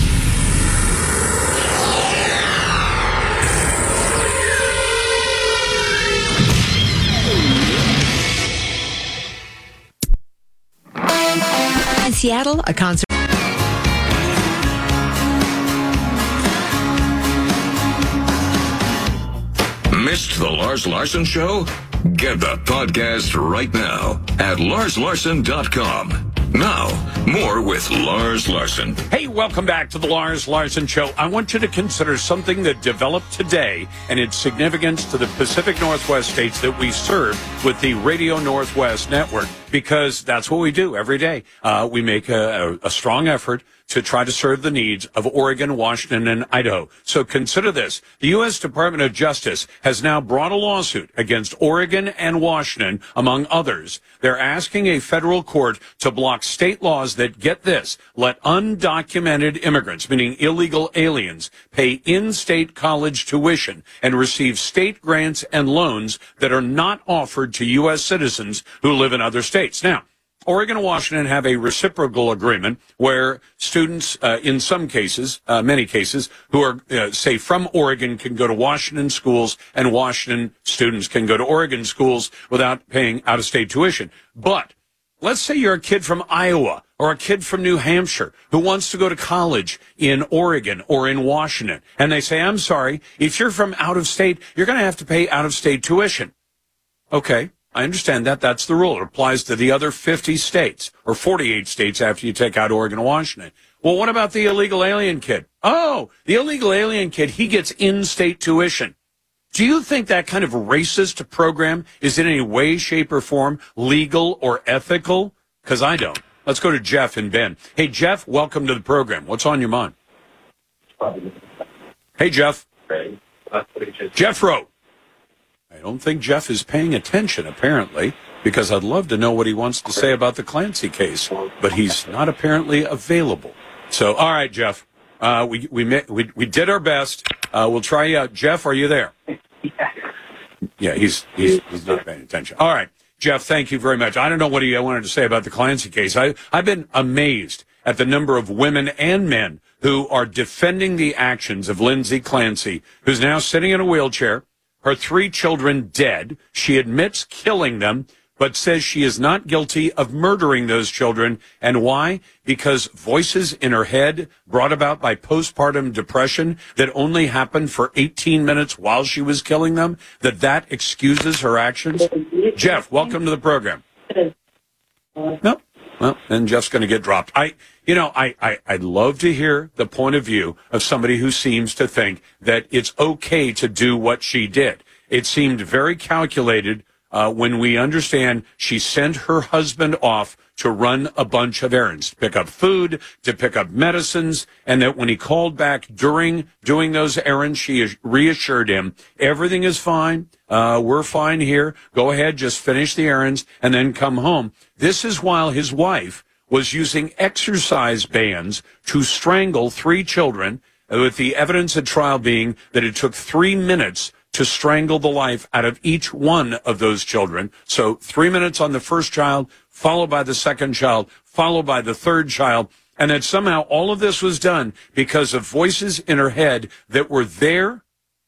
In Seattle, a concert. Missed the Lars Larson Show? Get the podcast right now at lars larson dot com. Now, more with Lars Larson. Hey, welcome back to the Lars Larson Show. I want you to consider something that developed today and its significance to the Pacific Northwest states that we serve with the Radio Northwest Network, because that's what we do every day. Uh, we make a, a, a strong effort to try to serve the needs of Oregon, Washington, and Idaho. So consider this. The U S Department of Justice has now brought a lawsuit against Oregon and Washington, among others. They're asking a federal court to block state laws that, get this, let undocumented immigrants, meaning illegal aliens, pay in-state college tuition and receive state grants and loans that are not offered to U S citizens who live in other states. Now, Oregon and Washington have a reciprocal agreement where students, uh, in some cases, uh, many cases, who are, uh, say, from Oregon can go to Washington schools, and Washington students can go to Oregon schools without paying out-of-state tuition. But let's say you're a kid from Iowa or a kid from New Hampshire who wants to go to college in Oregon or in Washington, and they say, I'm sorry, if you're from out of state, you're going to have to pay out-of-state tuition. Okay. I understand that. That's the rule. It applies to the other fifty states, or forty-eight states after you take out Oregon and Washington. Well, what about the illegal alien kid? Oh, the illegal alien kid, he gets in-state tuition. Do you think that kind of racist program is in any way, shape, or form legal or ethical? Because I don't. Let's go to Jeff in Bend. Hey, Jeff, welcome to the program. What's on your mind? Hey, Jeff. Jeff wrote. I don't think Jeff is paying attention, apparently, because I'd love to know what he wants to say about the Clancy case, but he's not apparently available. So, all right, Jeff, uh, we, we we we did our best. Uh, we'll try you out. Jeff, are you there? Yeah, he's, he's he's not paying attention. All right, Jeff, thank you very much. I don't know what he wanted to say about the Clancy case. I, I've been amazed at the number of women and men who are defending the actions of Lindsay Clancy, who's now sitting in a wheelchair, her three children dead. She admits killing them, but says she is not guilty of murdering those children. And why? Because voices in her head brought about by postpartum depression that only happened for eighteen minutes while she was killing them, that that excuses her actions. Jeff, welcome to the program. No? Well, then Jeff's going to get dropped. I, you know, I, I, I'd love to hear the point of view of somebody who seems to think that it's okay to do what she did. It seemed very calculated uh, when we understand she sent her husband off to run a bunch of errands, to pick up food, to pick up medicines, and that when he called back during doing those errands, she reassured him, everything is fine, uh, we're fine here, go ahead, just finish the errands, and then come home. This is while his wife was using exercise bands to strangle three children, with the evidence at trial being that it took three minutes to strangle the life out of each one of those children. So three minutes on the first child, followed by the second child, followed by the third child, and that somehow all of this was done because of voices in her head that were there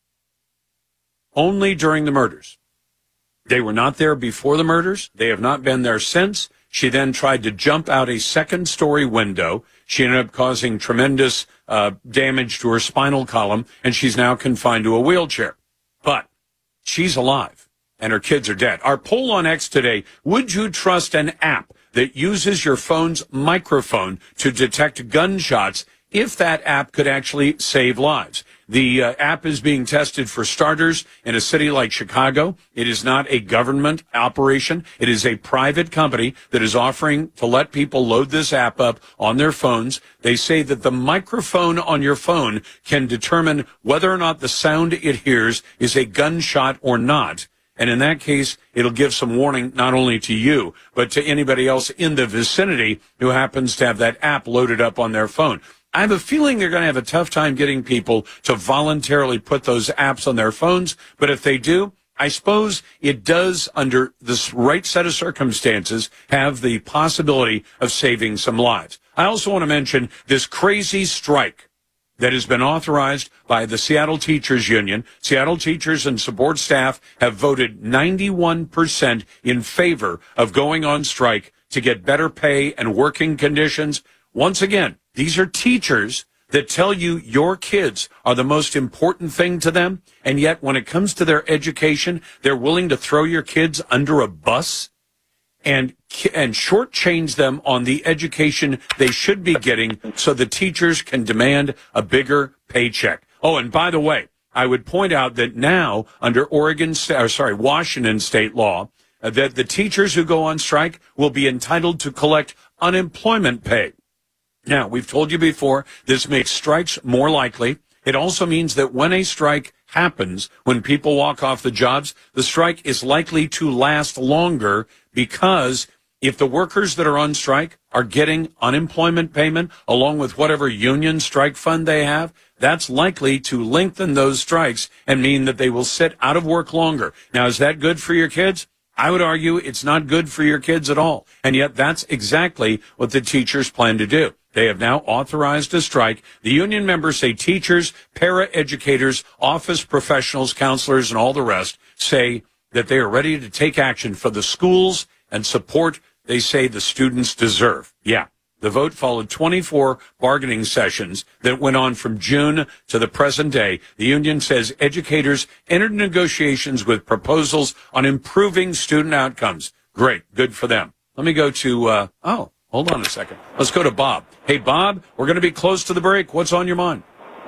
only during the murders. They were not there before the murders. They have not been there since. She then tried to jump out a second-story window. She ended up causing tremendous uh, damage to her spinal column, and she's now confined to a wheelchair. But she's alive, and her kids are dead. Our poll on X today, would you trust an app that uses your phone's microphone to detect gunshots if that app could actually save lives? The uh, app is being tested for starters in a city like Chicago. It is not a government operation. It is a private company that is offering to let people load this app up on their phones. They say that the microphone on your phone can determine whether or not the sound it hears is a gunshot or not. And in that case, it'll give some warning not only to you, but to anybody else in the vicinity who happens to have that app loaded up on their phone. I have a feeling they're going to have a tough time getting people to voluntarily put those apps on their phones. But if they do, I suppose it does, under this right set of circumstances, have the possibility of saving some lives. I also want to mention this crazy strike that has been authorized by the Seattle Teachers Union. Seattle teachers and support staff have voted ninety-one percent in favor of going on strike to get better pay and working conditions. Once again, these are teachers that tell you your kids are the most important thing to them, and yet when it comes to their education, they're willing to throw your kids under a bus and and shortchange them on the education they should be getting so the teachers can demand a bigger paycheck. Oh, and by the way, I would point out that now under Oregon, or sorry, Washington state law, uh, that the teachers who go on strike will be entitled to collect unemployment pay. Now, we've told you before, this makes strikes more likely. It also means that when a strike happens, when people walk off the jobs, the strike is likely to last longer, because if the workers that are on strike are getting unemployment payment along with whatever union strike fund they have, that's likely to lengthen those strikes and mean that they will sit out of work longer. Now, is that good for your kids? I would argue it's not good for your kids at all. And yet that's exactly what the teachers plan to do. They have now authorized a strike. The union members say teachers, para-educators, office professionals, counselors, and all the rest say that they are ready to take action for the schools and support they say the students deserve. Yeah. The vote followed twenty-four bargaining sessions that went on from June to the present day. The union says educators entered negotiations with proposals on improving student outcomes. Great. Good for them. Let me go to, uh, oh, hold on a second. Let's go to Bob. Hey, Bob, we're going to be close to the break. What's on your mind?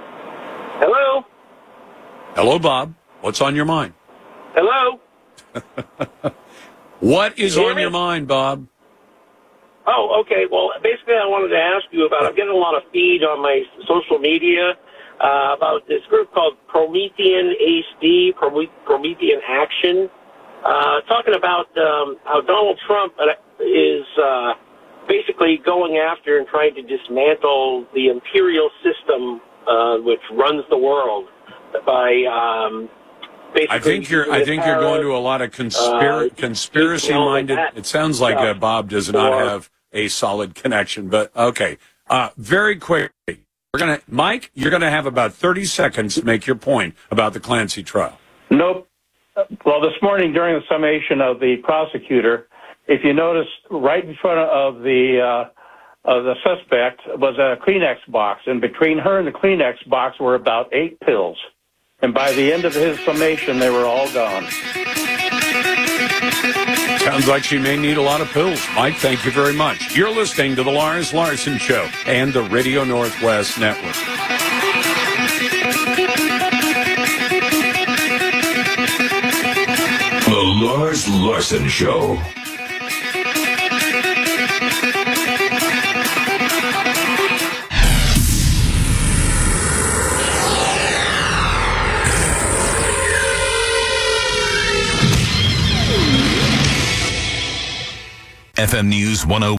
Hello? Hello, Bob. What's on your mind? Hello? What is Can you on hear your me? mind, Bob? Oh, okay. Well, basically, I wanted to ask you about, I'm getting a lot of feed on my social media uh, about this group called Promethean H D, Promethean Action, uh, talking about um, how Donald Trump is uh, basically going after and trying to dismantle the imperial system uh, which runs the world by um, basically... I think you're. I think you're going to a lot of conspira- uh, conspiracy-minded. It sounds like uh, Bob does not Or- have a solid connection, but okay. Uh, very quickly, we're gonna, Mike. You're gonna have about thirty seconds to make your point about the Clancy trial. Nope. Well, this morning during the summation of the prosecutor, if you notice, right in front of the uh, of the suspect was a Kleenex box, and between her and the Kleenex box were about eight pills. And by the end of his summation, they were all gone. Sounds like she may need a lot of pills. Mike, thank you very much. You're listening to the Lars Larson Show and the Radio Northwest Network. The Lars Larson Show. F M News one oh